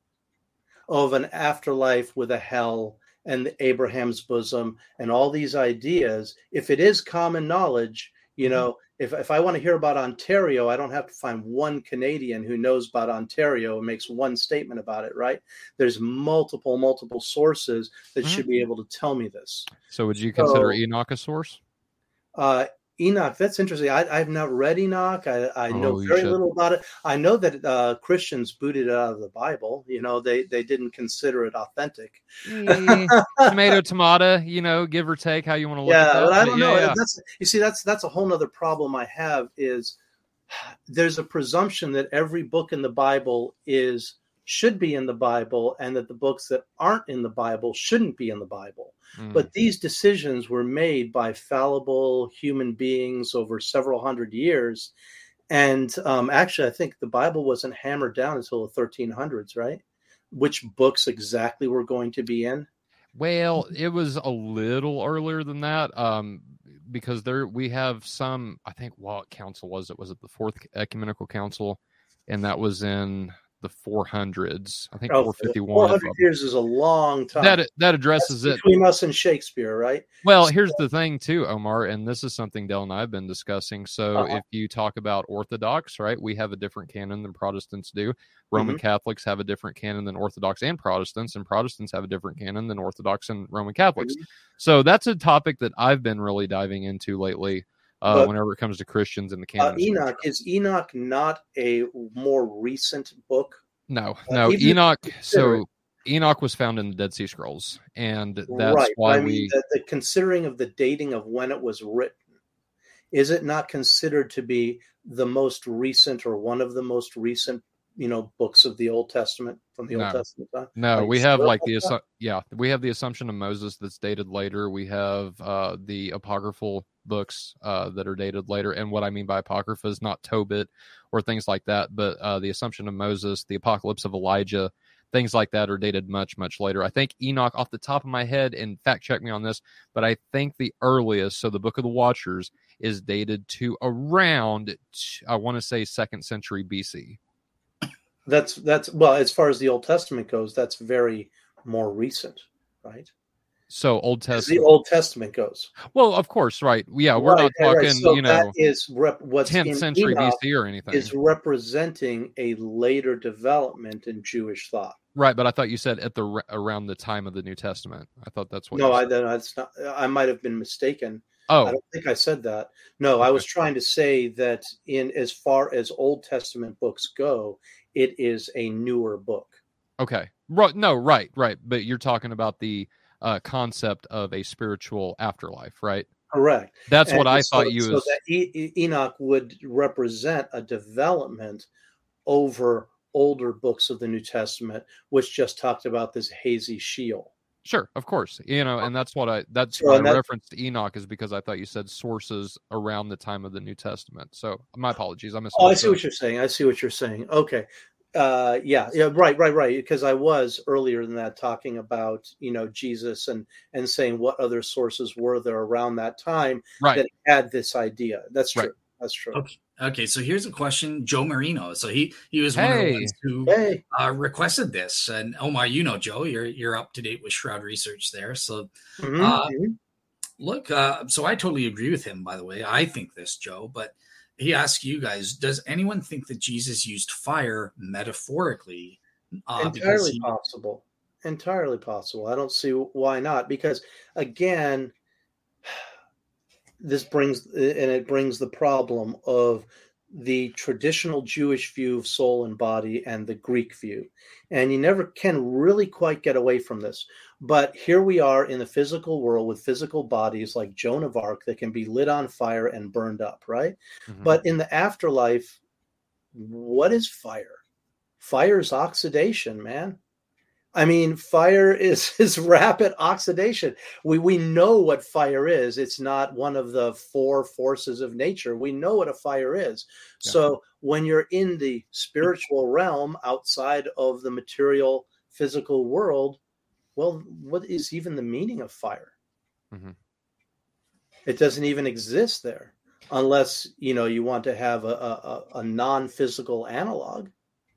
of an afterlife with a hell and Abraham's bosom and all these ideas? If it is common knowledge, you know, if, if I want to hear about Ontario, I don't have to find one Canadian who knows about Ontario and makes one statement about it, right? There's multiple, multiple sources that Mhm. should be able to tell me this. So would you consider So- Enoch a source? Uh, Enoch, that's interesting. I, I've not read Enoch. I, I know Oh, you very should. little about it. I know that uh, Christians booted it out of the Bible. You know, they, they didn't consider it authentic. Eh, tomato, tomato, you know, give or take how you want to look Yeah, at that. but I But don't yeah, know. yeah. That's you see, that's that's a whole nother problem I have is there's a presumption that every book in the Bible is should be in the Bible and that the books that aren't in the Bible shouldn't be in the Bible. Mm. But these decisions were made by fallible human beings over several hundred years. And um, actually, I think the Bible wasn't hammered down until the thirteen hundreds, right? Which books exactly were going to be in? Well, it was a little earlier than that, um, because there we have some. I think what council was it? Was it the Fourth Ecumenical Council? And that was in the four hundreds. I think Oh, four fifty one. four hundred years is a long time. That that addresses That's it. between us and Shakespeare, right? Well, here's the thing too, Omar, and this is something Dale and I have been discussing. So Uh-huh. if you talk about Orthodox, right, we have a different canon than Protestants do. Roman Mm-hmm. Catholics have a different canon than Orthodox and Protestants, and Protestants have a different canon than Orthodox and Roman Catholics. Mm-hmm. So that's a topic that I've been really diving into lately uh, But, whenever it comes to Christians and the Uh, canon. of Enoch, Scripture. is Enoch not a more recent book? No, uh, no, even if Enoch. you consider So Enoch was found in the Dead Sea Scrolls, and that's right. why I mean, we. the, the considering of the dating of when it was written, is it not considered to be the most recent or one of the most recent, you know, books of the Old Testament from the No. Old Testament time? No, Are you we have sure like about the that? assu- yeah, we have the Assumption of Moses that's dated later. We have uh, the apocryphal books uh, that are dated later, and what I mean by apocrypha is not Tobit or things like that, but uh, the Assumption of Moses, the Apocalypse of Elijah, things like that are dated much much later. I think Enoch, off the top of my head, and fact check me on this, but I think the earliest, so the Book of the Watchers, is dated to around I want to say second century B C. That's that's well, as far as the Old Testament goes, that's very more recent, right? So Old As Testament. the Old Testament goes. Well, of course, right. Yeah, we're Right, not right, right. talking, So you that know, is rep- what's tenth in century Enoch B C or anything. is representing a later development in Jewish thought. Right, but I thought you said at the around the time of the New Testament. I thought that's what No, you I said. that's not. I might have been mistaken. Oh, I don't think I said that. No, I was trying to say that in as far as Old Testament books go, it is a newer book. okay. Right, no, right, right. But you're talking about the uh, concept of a spiritual afterlife, right? Correct. That's And what I so, thought you so was. that e- Enoch would represent a development over older books of the New Testament, which just talked about this hazy Sheol. Sure, of course. You know, and that's what I that's So, why I and that- referenced Enoch is because I thought you said sources around the time of the New Testament. So my apologies. I missed. Oh, I see what you're saying. I see what you're saying. Okay. Uh, yeah, yeah, right, right, right. Because I was earlier than that talking about, you know, Jesus and and saying what other sources were there around that time Right. that had this idea. That's true. Right. That's true. Okay. Okay, so here's a question, Joe Marino. So he he was one of Hey. the ones who Hey, uh, requested this, and Omar, you know, Joe, you're you're up to date with Shroud Research there. So mhm, Uh, mhm. look, uh, so I totally agree with him. By the way, I think this, Joe, but he asked you guys: does anyone think that Jesus used fire metaphorically? Uh, because entirely he, possible. Entirely possible. I don't see why not. Because again, this brings and it brings the problem of the traditional Jewish view of soul and body and the Greek view. And you never can really quite get away from this. But here we are in the physical world with physical bodies like Joan of Arc that can be lit on fire and burned up, right? Mhm. But in the afterlife, what is fire? Fire is oxidation, man. I mean, fire is, is rapid oxidation. We we know what fire is. It's not one of the four forces of nature. We know what a fire is. Yeah. So when you're in the spiritual realm outside of the material physical world, well, what is even the meaning of fire? Mhm. It doesn't even exist there unless, you know, you want to have a, a, a non-physical analog.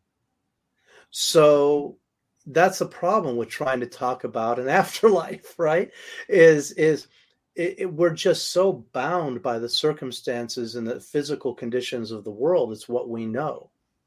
So that's a problem with trying to talk about an afterlife, right? Is is it, it, we're just so bound by the circumstances and the physical conditions of the world. It's what we know.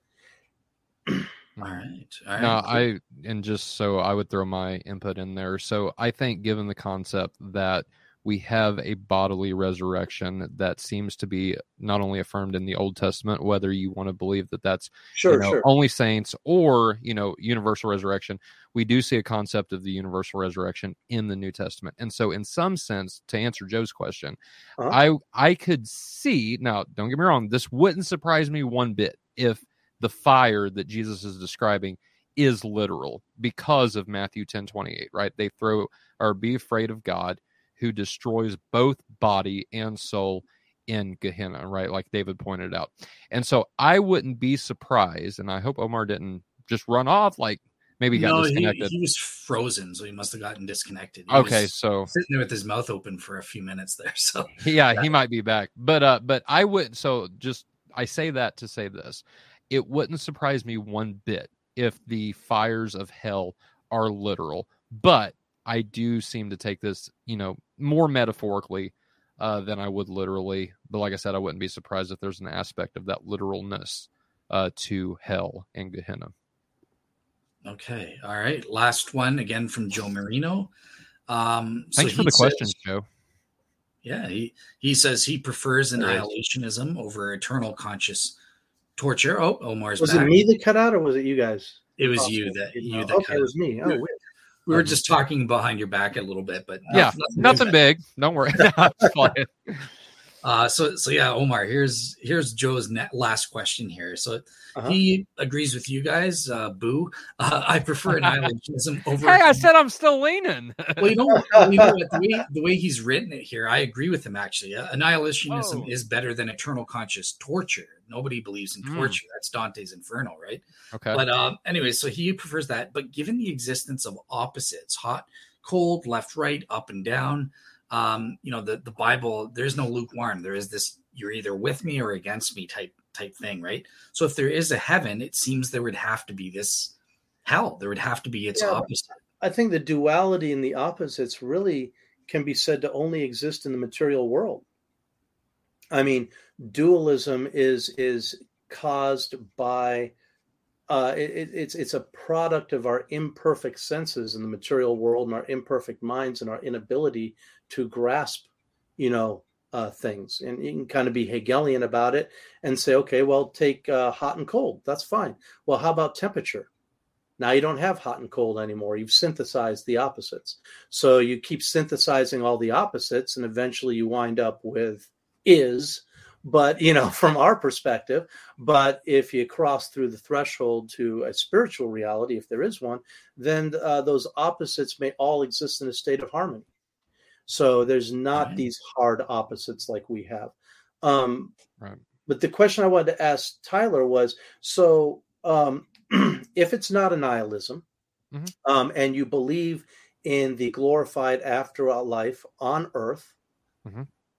all right, all right. No, I and just so I would throw my input in there. So I think, given the concept that we have a bodily resurrection that seems to be not only affirmed in the Old Testament, whether you want to believe that that's Sure, you know, sure. only saints or you know universal resurrection, we do see a concept of the universal resurrection in the New Testament. And so, in some sense, to answer Joe's question, Uh-huh. I I could see now. Don't get me wrong; this wouldn't surprise me one bit if the fire that Jesus is describing is literal because of Matthew ten twenty-eight, right? They throw or be afraid of God who destroys both body and soul in Gehenna, right? Like David pointed out. And so I wouldn't be surprised, and I hope Omar didn't just run off, like maybe got no, he, disconnected. he was frozen, so he must have gotten disconnected. He Okay, was so sitting there with his mouth open for a few minutes there. So yeah, he might be back. But uh but I would so just I say that to say this. It wouldn't surprise me one bit if the fires of hell are literal, but I do seem to take this, you know, more metaphorically uh, than I would literally. But like I said, I wouldn't be surprised if there's an aspect of that literalness uh, to hell and Gehenna. okay, all right. Last one again from Joe Marino. Um, so Thanks for he the says- questions, Joe. Yeah, he, he says he prefers There it is. annihilationism over eternal conscious torture. Oh, Omar's Was back. it me that cut out, or was it you guys? It was Oh, you that you that okay, cut it out. was me. Oh, Yeah. weird. We were just talking behind your back a little bit, but Yeah, nothing- nothing big. Don't worry. I'm just playing. Uh, so, so yeah, Omar. Here's here's Joe's net last question here. So Uh-huh. he agrees with you guys. Uh, boo. Uh, I prefer annihilationism over. Hey, I said I'm still leaning. Well, you know, you know what, the way the way he's written it here, I agree with him. Actually, uh, annihilationism Oh. is better than eternal conscious torture. Nobody believes in Mm. torture. That's Dante's Inferno, right? Okay. But um, anyway, so he prefers that. But given the existence of opposites, hot, cold, left, right, up and down, um, you know, the, the Bible, there's no lukewarm. There is this, you're either with me or against me type type thing, right? So if there is a heaven, it seems there would have to be this hell. There would have to be its Yeah. opposite. I think the duality and the opposites really can be said to only exist in the material world. I mean, dualism is is caused by uh, it, it's it's a product of our imperfect senses in the material world and our imperfect minds and our inability to grasp, you know, uh, things. And you can kind of be Hegelian about it and say, okay, well, take uh, hot and cold. That's fine. Well, how about temperature? Now you don't have hot and cold anymore. You've synthesized the opposites. So you keep synthesizing all the opposites, and eventually you wind up with is, but, you know, from our perspective. But if you cross through the threshold to a spiritual reality, if there is one, then uh, those opposites may all exist in a state of harmony. So there's not right. these hard opposites like we have. Um, right. But the question I wanted to ask Tyler was, so um, if it's not a nihilism, mm-hmm. um, and you believe in the glorified afterlife on Earth, mm-hmm.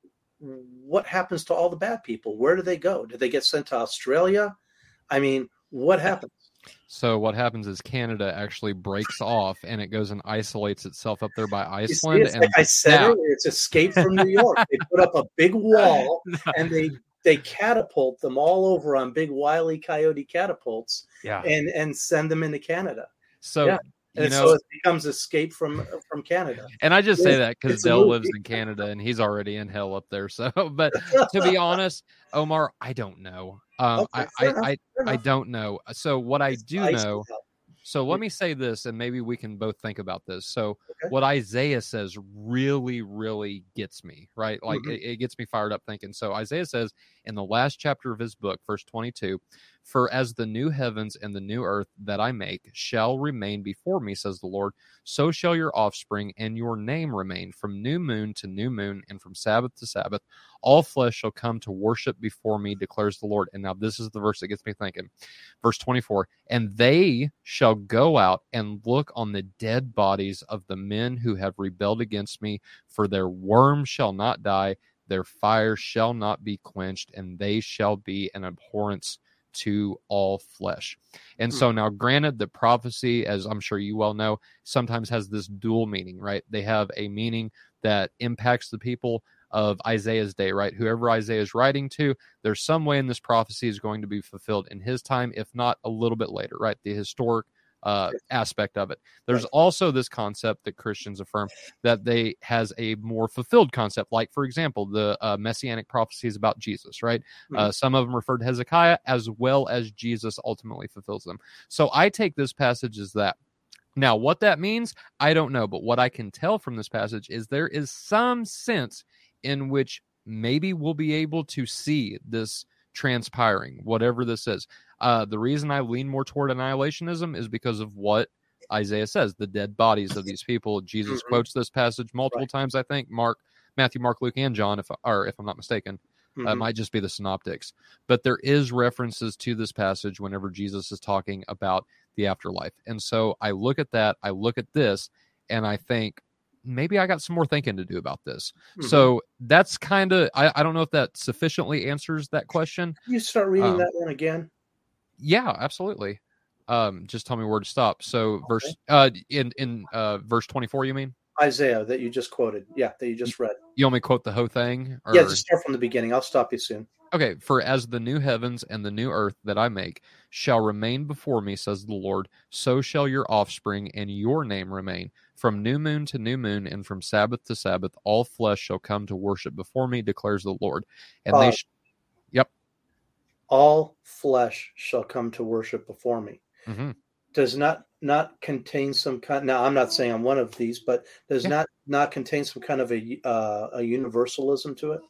what happens to all the bad people? Where do they go? Do they get sent to Australia? I mean, what happens? So what happens is Canada actually breaks off and it goes and isolates itself up there by Iceland. See, and like I said earlier, it's Escape from New York. They put up a big wall and they they catapult them all over on big Wile E. Coyote catapults, yeah. and and send them into Canada. So. Yeah. You and know, so it becomes Escape from from Canada. And I just say that because Dale lives in Canada and he's already in hell up there. So, but to be honest, Omar, I don't know. Um, okay, I, I, I, I don't know. So what I do know, so let me say this, and maybe we can both think about this. So okay. what Isaiah says really, really gets me, right? Like mm-hmm. it, it gets me fired up thinking. So Isaiah says in the last chapter of his book, verse twenty-two, for as the new heavens and the new earth that I make shall remain before me, says the Lord, so shall your offspring and your name remain. From new moon to new moon and from Sabbath to Sabbath, all flesh shall come to worship before me, declares the Lord. And now this is the verse that gets me thinking. Verse twenty-four, and they shall go out and look on the dead bodies of the men who have rebelled against me, for their worm shall not die, their fire shall not be quenched, and they shall be an abhorrence to all flesh. And so now, granted, the prophecy, as I'm sure you well know, sometimes has this dual meaning, right? They have a meaning that impacts the people of Isaiah's day, right? Whoever Isaiah is writing to, there's some way in this prophecy is going to be fulfilled in his time, if not a little bit later, right? The historic uh, aspect of it. There's right. also this concept that Christians affirm that they has a more fulfilled concept. Like, for example, the uh, messianic prophecies about Jesus, right? Mm-hmm. Uh, some of them refer to Hezekiah as well as Jesus ultimately fulfills them. So I take this passage as that. Now, what that means, I don't know. But what I can tell from this passage is there is some sense in which maybe we'll be able to see this transpiring, whatever this is. Uh, the reason I lean more toward annihilationism is because of what Isaiah says, the dead bodies of these people. Jesus mm-hmm. quotes this passage multiple right. times, I think. Mark, Matthew, Mark, Luke, and John, if or if I'm not mistaken. Mm-hmm. Uh, it might just be the synoptics. But there is references to this passage whenever Jesus is talking about the afterlife. And so I look at that, I look at this, and I think, maybe I got some more thinking to do about this. Mm-hmm. So that's kind of, I, I don't know if that sufficiently answers that question. Can you start reading um, that one again? Yeah, absolutely. Um, just tell me where to stop. So okay. verse, uh, in, in uh, verse twenty-four, you mean? Isaiah that you just quoted. Yeah, that you just read. You want me to quote the whole thing? Or... Yeah, just start from the beginning. I'll stop you soon. Okay, for as the new heavens and the new earth that I make shall remain before me, says the Lord, so shall your offspring and your name remain. From new moon to new moon and from Sabbath to Sabbath, all flesh shall come to worship before me, declares the Lord. And uh, they, sh- yep. All flesh shall come to worship before me. Mm-hmm. Does not not contain some kind. Now, I'm not saying I'm one of these, but does yeah. not not contain some kind of a uh, a universalism to it?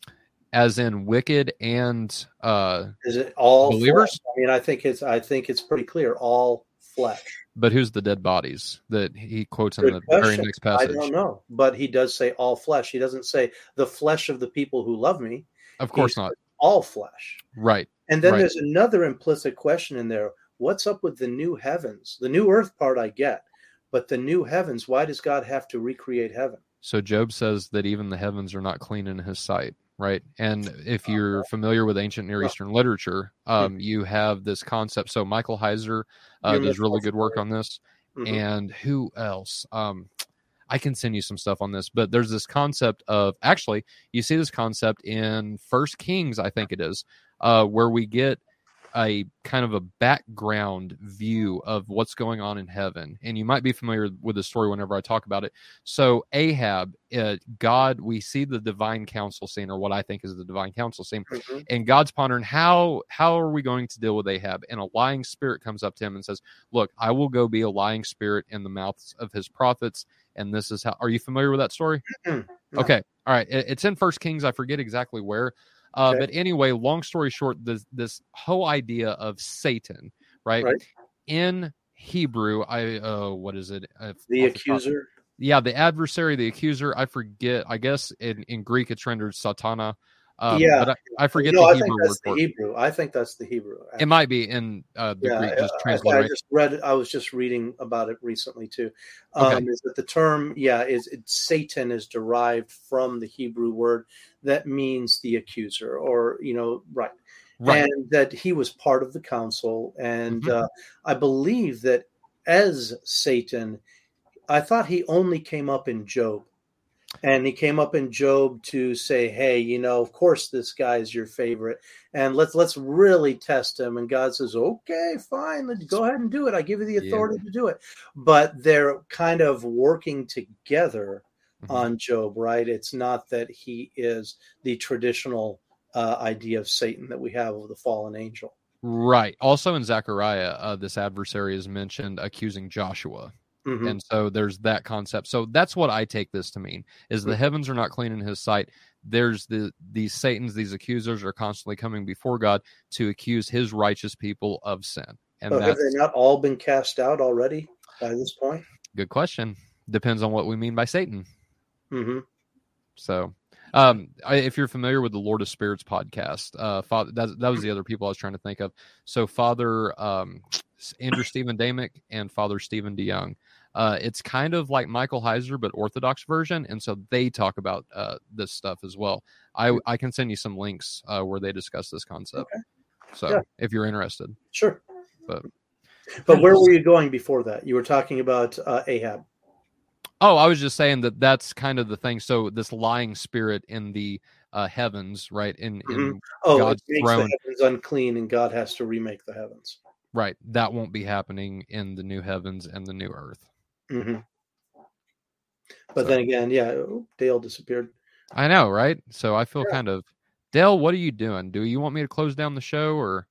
As in wicked and uh, is it all believers? Flesh? I mean, I think it's I think it's pretty clear. All flesh. But who's the dead bodies that he quotes Good in the question. very next passage? I don't know, but he does say all flesh. He doesn't say the flesh of the people who love me. Of course not. All flesh. Right. And then right. there's another implicit question in there. What's up with the new heavens? The new earth part I get, but the new heavens, why does God have to recreate heaven? So Job says that even the heavens are not clean in his sight, right? And if you're familiar with ancient Near Eastern literature, um, you have this concept. So Michael Heiser uh, does really good work on this. Mhm. and who else? Um, I can send you some stuff on this, but there's this concept of, actually, you see this concept in First Kings, I think it is, uh, where we get a kind of a background view of what's going on in heaven. And you might be familiar with the story whenever I talk about it. So Ahab, uh, God, we see the divine council scene, or what I think is the divine council scene. Mhm. And God's pondering, how, how are we going to deal with Ahab? And a lying spirit comes up to him and says, look, I will go be a lying spirit in the mouths of his prophets. And this is how, are you familiar with that story? No. Okay. All right. It, it's in First Kings. I forget exactly where. Uh, Okay. But anyway, long story short, this this whole idea of Satan, right? Right. In Hebrew, I uh, what is it? Uh, The off the top- accuser. yeah, the adversary, the accuser. I forget. I guess in, in Greek it's rendered Satana. Um, Yeah. but I, I forget no, the I Hebrew think word that's for the it. Hebrew. I think that's the Hebrew. It might be in uh, the Yeah, Greek, just I, I transliterate. just read it. I was just reading about it recently too. Um, Okay. Is that the term? Yeah, is it, Satan is derived from the Hebrew word that means the accuser, or you know, right? Right. And that he was part of the council, and Mhm. uh, I believe that as Satan, I thought he only came up in Job. And he came up in Job to say, "Hey, you know, of course, this guy is your favorite, and let's let's really test him." And God says, "Okay, fine, let's go ahead and do it. I give you the Yeah. authority to do it." But they're kind of working together Mhm. on Job, right? It's not that he is the traditional uh, idea of Satan that we have of the fallen angel. Right. Also in Zechariah, uh, this adversary is mentioned accusing Joshua. Mhm. And so there's that concept. So that's what I take this to mean, is the heavens are not clean in his sight. There's the these Satans, these accusers are constantly coming before God to accuse his righteous people of sin. And So have that's they not all been cast out already by this point? a good question. Depends on what we mean by Satan. Hmm. So um, I, if you're familiar with the Lord of Spirits podcast, uh, Father, that, that was the other people I was trying to think of. So Father um, Andrew Stephen Damick and Father Stephen DeYoung. Uh, it's kind of like Michael Heiser, but Orthodox version, and so they talk about uh, this stuff as well. I I can send you some links uh, where they discuss this concept. Okay. So Yeah. if you're interested, Sure. but But where were you going before that? You were talking about uh, Ahab. oh, I was just saying that that's kind of the thing. So this lying spirit in the uh, heavens, right? In in Mhm. Oh, God's it makes throne. the heavens unclean, and God has to remake the heavens. Right. That won't be happening in the new heavens and the new earth. Hmm. But So- then again, yeah, oh, Dale disappeared. I know, right? So I feel Yeah. kind of, Dale, what are you doing? Do you want me to close down the show, or?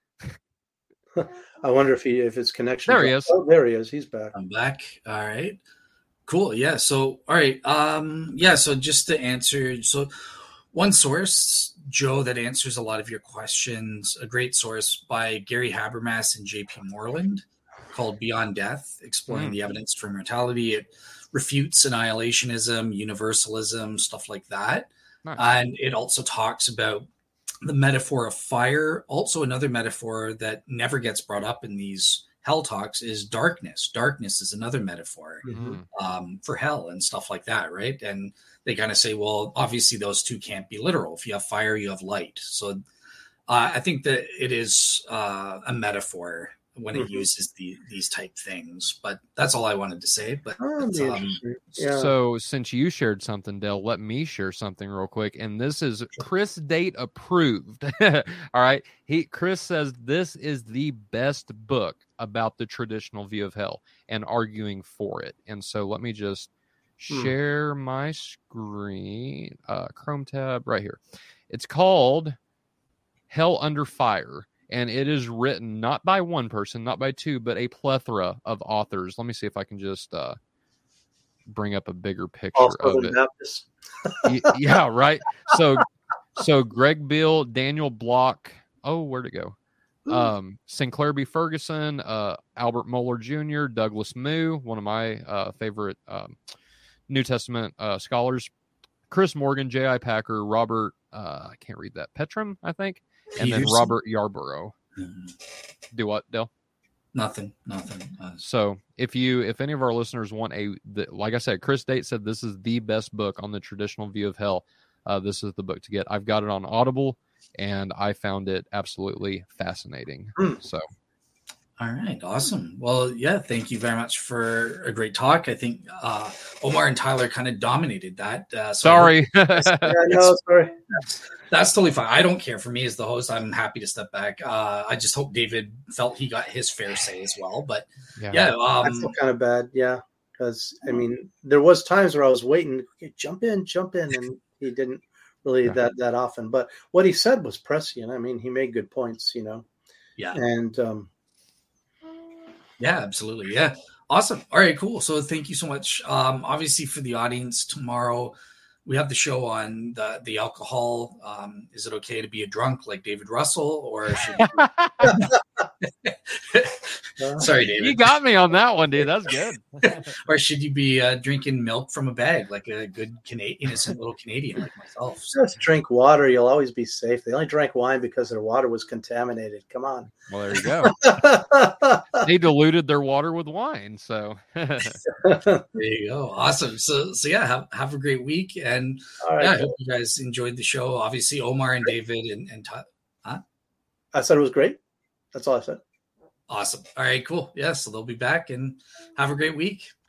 I wonder if he if his connection. There he dropped. is. Oh, there he is. He's back. I'm back. All right. Cool. Yeah. So, all right. Um, yeah. So just to answer, so one source, Joe, that answers a lot of your questions, a great source by Gary Habermas and J P Moreland, called Beyond Death, Exploring Mm. the Evidence for Mortality. It refutes annihilationism, universalism, stuff like that. Nice. And it also talks about the metaphor of fire. Also, another metaphor that never gets brought up in these hell talks is darkness. Darkness is another metaphor Mm. um, for hell and stuff like that, right? And they kind of say, well, obviously those two can't be literal. If you have fire, you have light. So uh, I think that it is uh, a metaphor when it Mhm. uses the, these type things. But that's all I wanted to say. But Oh, that'd be um, interesting. Yeah. So since you shared something, Dale, let me share something real quick. And this is Chris Date approved. All right. He Chris says this is the best book about the traditional view of hell and arguing for it. And so let me just Hmm. share my screen. Uh, Chrome tab right here. It's called Hell Under Fire. And it is written not by one person, not by two, but a plethora of authors. Let me see if I can just uh, bring up a bigger picture All of Southern it. Baptists. Y- yeah, right. So, so Greg Beale, Daniel Block. Oh, where'd it go? Um, Sinclair B. Ferguson, uh, Albert Moeller Junior, Douglas Moo, one of my uh, favorite um, New Testament uh, scholars. Chris Morgan, J I. Packer, Robert. Uh, I can't read that. Petram, I think. And then Peterson? Robert Yarborough. Mhm. Do what, Dale? Nothing, nothing. Uh, So if you, if any of our listeners want a, the, like I said, Chris Date said this is the best book on the traditional view of hell. Uh, this is the book to get. I've got it on Audible, and I found it absolutely fascinating. Hmm. So All right, awesome. Well, yeah, thank you very much for a great talk. I think uh, Omar and Tyler kind of dominated that. Uh, so sorry. yeah, no, sorry. That's, that's totally fine. I don't care. For me as the host, I'm happy to step back. Uh, I just hope David felt he got his fair say as well. But yeah, yeah um, I feel kind of bad. Yeah, because I mean, there was times where I was waiting, okay, jump in, jump in, and he didn't really yeah. that that often. But what he said was prescient. I mean, he made good points, you know. Yeah, and. um Yeah, absolutely. Yeah. Awesome. All right, cool. So thank you so much. Um, obviously for the audience tomorrow, we have the show on the, the alcohol. Um, is it okay to be a drunk like David Russell or should you... Sorry, David. You got me on that one, dude. That's good. Or should you be uh, drinking milk from a bag like a good Canadian, innocent little Canadian like myself? So. Just drink water. You'll always be safe. They only drank wine because their water was contaminated. Come on. Well, there you go. They diluted their water with wine. So there you go. Awesome. So, so yeah, have, have a great week. And right, yeah, I hope you guys enjoyed the show. Obviously, Omar and David and, and Todd. Huh? I said it was great. That's all I said. Awesome. All right, cool. Yeah, so they'll be back and have a great week.